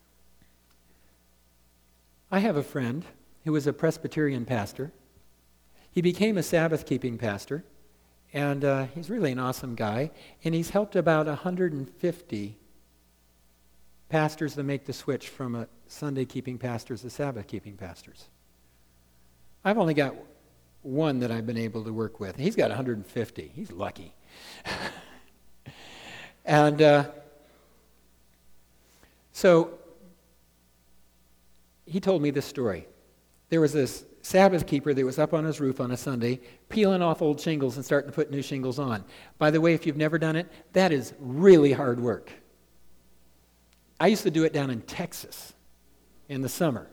I have a friend who was a Presbyterian pastor. He became a Sabbath-keeping pastor. And uh, he's really an awesome guy. And he's helped about one hundred fifty pastors to make the switch from a Sunday-keeping pastors to Sabbath-keeping pastors. I've only got one that I've been able to work with. He's got one hundred fifty. He's lucky. and uh, so he told me this story. There was this Sabbath keeper that was up on his roof on a Sunday, peeling off old shingles and starting to put new shingles on. By the way, if you've never done it, that is really hard work. I used to do it down in Texas in the summer.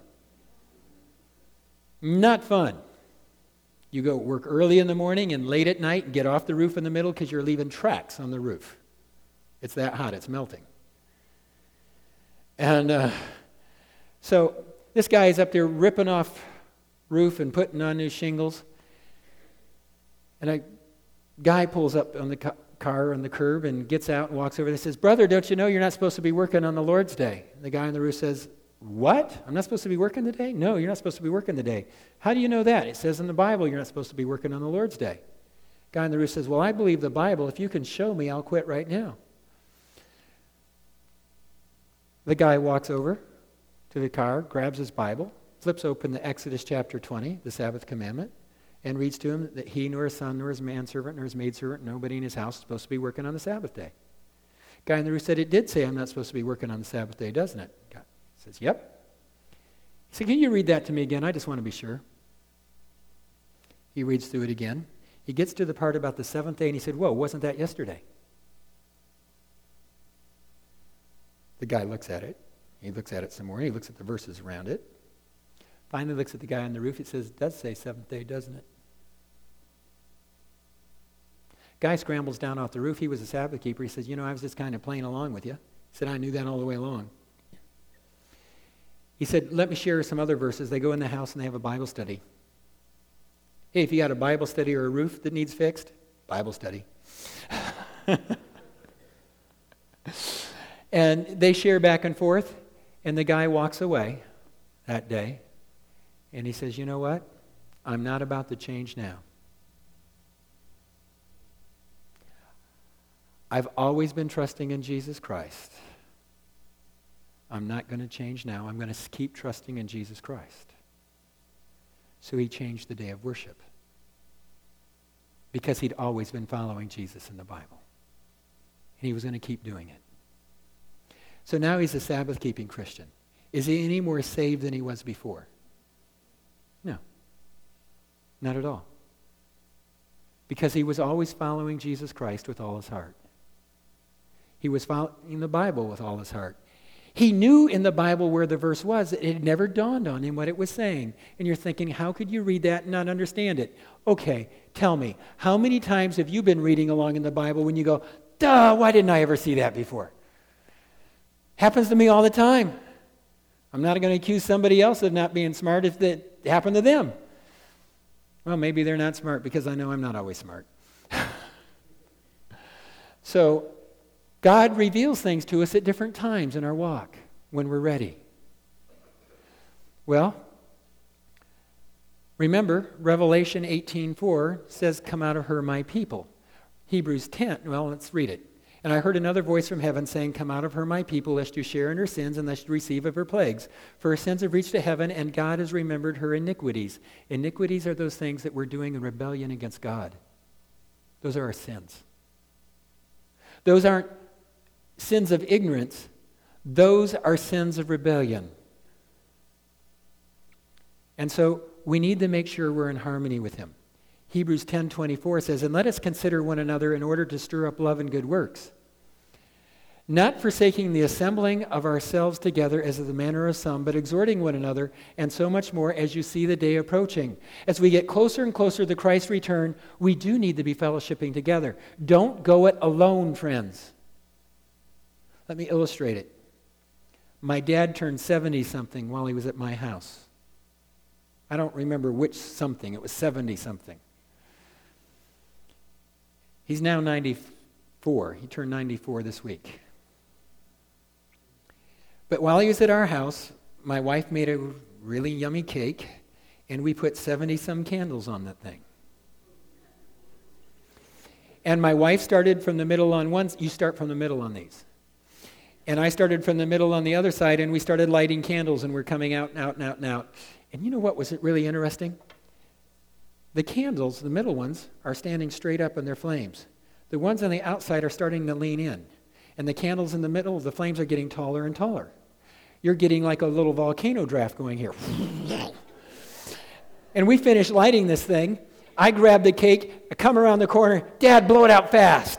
Not fun. You go work early in the morning and late at night and get off the roof in the middle because you're leaving tracks on the roof. It's that hot, it's melting. And uh, So this guy is up there ripping off roof and putting on new shingles. And a guy pulls up on the ca- car on the curb and gets out and walks over and says, "Brother, don't you know you're not supposed to be working on the Lord's Day?" The guy on the roof says, "What? I'm not supposed to be working today?" "No, you're not supposed to be working today." "How do you know that?" "It says in the Bible you're not supposed to be working on the Lord's Day." Guy on the roof says, "Well, I believe the Bible. If you can show me, I'll quit right now." The guy walks over to the car, grabs his Bible, flips open the Exodus chapter twenty, the Sabbath commandment, and reads to him that he nor his son nor his manservant nor his maidservant, nobody in his house is supposed to be working on the Sabbath day. Guy on the roof said, "It did say I'm not supposed to be working on the Sabbath day, doesn't it?" Guy says, "Yep." He said, "Can you read that to me again? I just want to be sure." He reads through it again. He gets to the part about the seventh day and he said, "Whoa, wasn't that yesterday?" The guy looks at it. He looks at it some more. He looks at the verses around it. Finally looks at the guy on the roof. He says, "It does say seventh day, doesn't it?" Guy scrambles down off the roof. He was a Sabbath keeper. He says, "You know, I was just kind of playing along with you." He said, "I knew that all the way along." He said, "Let me share some other verses." They go in the house and they have a Bible study. Hey, if you got a Bible study or a roof that needs fixed, Bible study. And they share back and forth, and the guy walks away that day, and he says, "You know what? I'm not about to change now. I've always been trusting in Jesus Christ. I'm not going to change now. I'm going to keep trusting in Jesus Christ." So he changed the day of worship because he'd always been following Jesus in the Bible. And he was going to keep doing it. So now he's a Sabbath-keeping Christian. Is he any more saved than he was before? No. Not at all. Because he was always following Jesus Christ with all his heart. He was following the Bible with all his heart. He knew in the Bible where the verse was. It had never dawned on him what it was saying. And you're thinking, how could you read that and not understand it? Okay, tell me, how many times have you been reading along in the Bible when you go, "Duh, why didn't I ever see that before?" Happens to me all the time. I'm not going to accuse somebody else of not being smart if that happened to them. Well, maybe they're not smart because I know I'm not always smart. So, God reveals things to us at different times in our walk when we're ready. Well, remember, Revelation eighteen four says, "Come out of her, my people." Hebrews ten, well, let's read it. "And I heard another voice from heaven saying, 'Come out of her, my people, lest you share in her sins, and lest you receive of her plagues. For her sins have reached to heaven, and God has remembered her iniquities.'" Iniquities are those things that we're doing in rebellion against God. Those are our sins. Those aren't sins of ignorance. Those are sins of rebellion. And so we need to make sure we're in harmony with him. Hebrews ten twenty-four says, "And let us consider one another in order to stir up love and good works, not forsaking the assembling of ourselves together as is the manner of some, but exhorting one another, and so much more as you see the day approaching." As we get closer and closer to Christ's return, we do need to be fellowshipping together. Don't go it alone, friends. Let me illustrate it. My dad turned seventy-something while he was at my house. I don't remember which something. It was seventy-something. He's now ninety-four. He turned ninety-four this week. But while he was at our house, my wife made a really yummy cake, and we put seventy-some candles on that thing. And my wife started from the middle on one. You start from the middle on these. And I started from the middle on the other side, and we started lighting candles, and we're coming out and out and out and out. And you know what was really interesting? The candles, the middle ones, are standing straight up in their flames. The ones on the outside are starting to lean in. And the candles in the middle, the flames are getting taller and taller. You're getting like a little volcano draft going here. And we finished lighting this thing. I grab the cake, I come around the corner, "Dad, blow it out fast."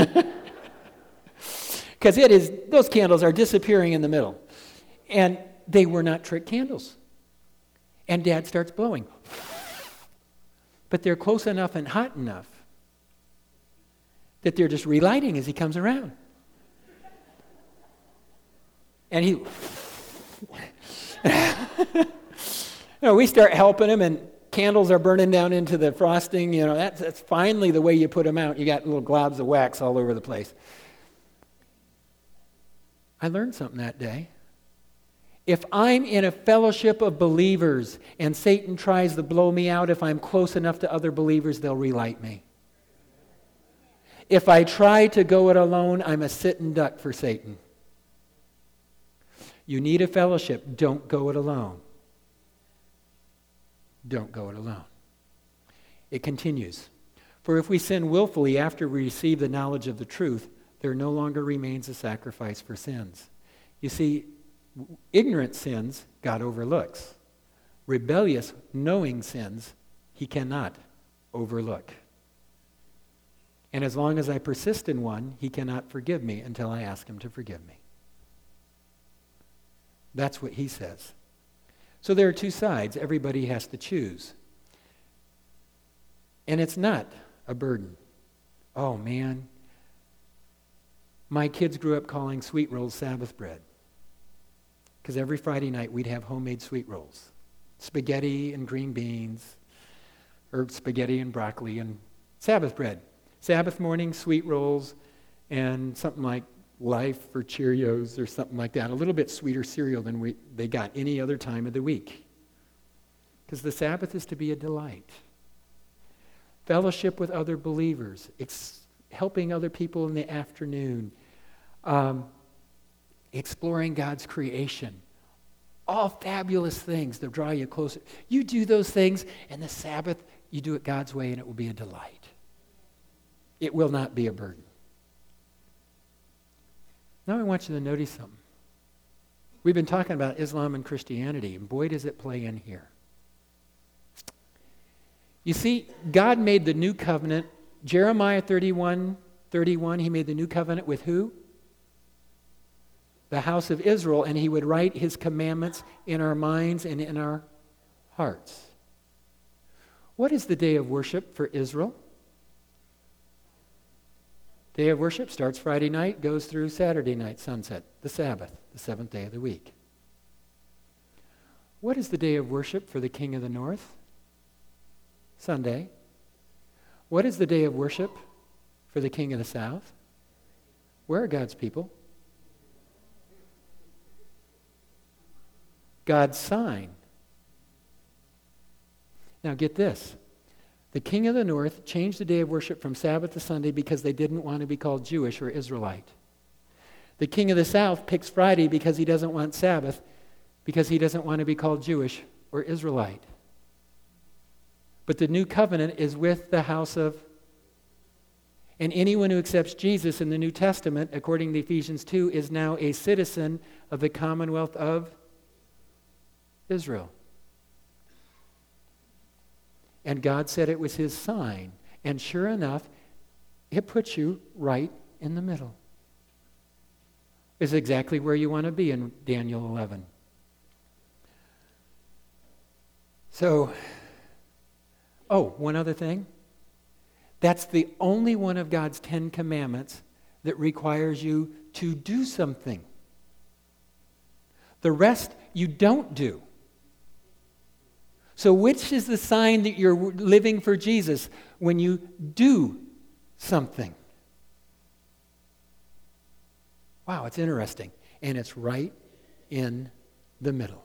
Because it is, those candles are disappearing in the middle. And they were not trick candles. And Dad starts blowing. But they're close enough and hot enough that they're just relighting as he comes around. And he... You know, we start helping them, and candles are burning down into the frosting. You know, that's, that's finally the way you put them out. You got little globs of wax all over the place. I learned something that day. If I'm in a fellowship of believers and Satan tries to blow me out, if I'm close enough to other believers, they'll relight me. If I try to go it alone, I'm a sitting duck for Satan. You need a fellowship. Don't go it alone. Don't go it alone. It continues. For if we sin willfully after we receive the knowledge of the truth, there no longer remains a sacrifice for sins. You see, ignorant sins God overlooks. Rebellious, knowing sins he cannot overlook. And as long as I persist in one, he cannot forgive me until I ask him to forgive me. That's what he says. So there are two sides. Everybody has to choose. And it's not a burden. Oh, man. My kids grew up calling sweet rolls Sabbath bread. Because every Friday night we'd have homemade sweet rolls. Spaghetti and green beans, or spaghetti and broccoli and Sabbath bread. Sabbath morning, sweet rolls, and something like Life or Cheerios or something like that. A little bit sweeter cereal than we, they got any other time of the week. Because the Sabbath is to be a delight. Fellowship with other believers. It's helping other people in the afternoon. Um, exploring God's creation. All fabulous things that draw you closer. You do those things, and the Sabbath, you do it God's way, and it will be a delight. It will not be a burden. Now I want you to notice something. We've been talking about Islam and Christianity, and boy, does it play in here. You see, God made the new covenant. Jeremiah thirty-one, thirty-one, he made the new covenant with who? The house of Israel, and he would write his commandments in our minds and in our hearts. What is the day of worship for Israel? Day of worship starts Friday night, goes through Saturday night, sunset, the Sabbath, the seventh day of the week. What is the day of worship for the King of the North? Sunday. What is the day of worship for the King of the South? Where are God's people? God's sign. Now get this. The King of the North changed the day of worship from Sabbath to Sunday because they didn't want to be called Jewish or Israelite. The King of the South picks Friday because he doesn't want Sabbath, because he doesn't want to be called Jewish or Israelite. But the new covenant is with the house of, and anyone who accepts Jesus in the New Testament, according to Ephesians two, is now a citizen of the Commonwealth of Israel. And God said it was his sign. And sure enough, it puts you right in the middle. It's exactly where you want to be in Daniel eleven. So, oh, one other thing. That's the only one of God's Ten Commandments that requires you to do something. The rest you don't do. So which is the sign that you're living for Jesus? When you do something. Wow, it's interesting. And it's right in the middle.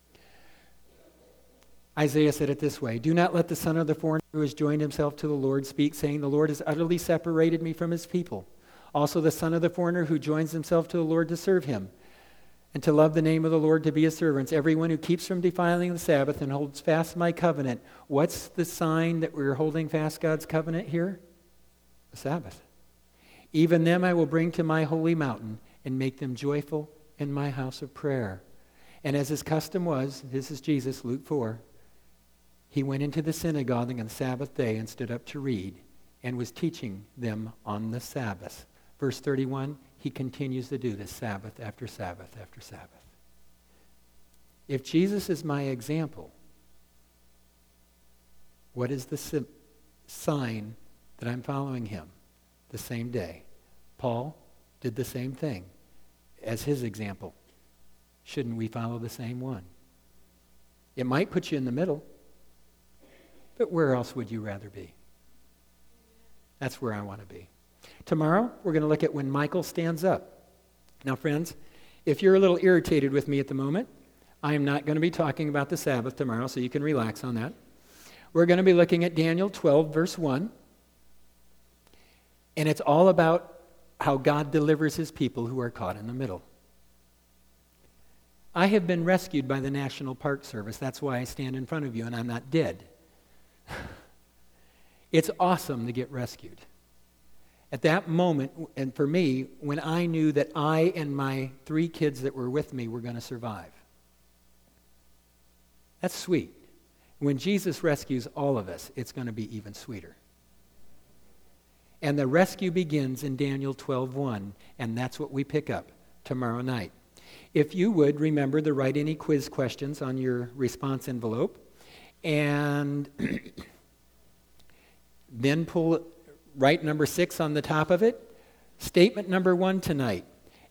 Isaiah said it this way, "Do not let the son of the foreigner who has joined himself to the Lord speak, saying, the Lord has utterly separated me from his people. Also the son of the foreigner who joins himself to the Lord to serve him, and to love the name of the Lord, to be his servants, everyone who keeps from defiling the Sabbath and holds fast my covenant." What's the sign that we're holding fast God's covenant here? The Sabbath. "Even them I will bring to my holy mountain and make them joyful in my house of prayer." And as his custom was, this is Jesus, Luke four, he went into the synagogue on the Sabbath day and stood up to read and was teaching them on the Sabbath. Verse thirty-one, he continues to do this Sabbath after Sabbath after Sabbath. If Jesus is my example, what is the sim- sign that I'm following him? The same day. Paul did the same thing as his example. Shouldn't we follow the same one? It might put you in the middle, but where else would you rather be? That's where I want to be. Tomorrow, we're going to look at when Michael stands up. Now, friends, if you're a little irritated with me at the moment, I am not going to be talking about the Sabbath tomorrow, so you can relax on that. We're going to be looking at Daniel twelve, verse one. And it's all about how God delivers his people who are caught in the middle. I have been rescued by the National Park Service. That's why I stand in front of you and I'm not dead. It's awesome to get rescued. At that moment, and for me, when I knew that I and my three kids that were with me were going to survive. That's sweet. When Jesus rescues all of us, it's going to be even sweeter. And the rescue begins in Daniel twelve one, and that's what we pick up tomorrow night. If you would, remember to write any quiz questions on your response envelope, and then pull, write number six on the top of it. Statement number one tonight.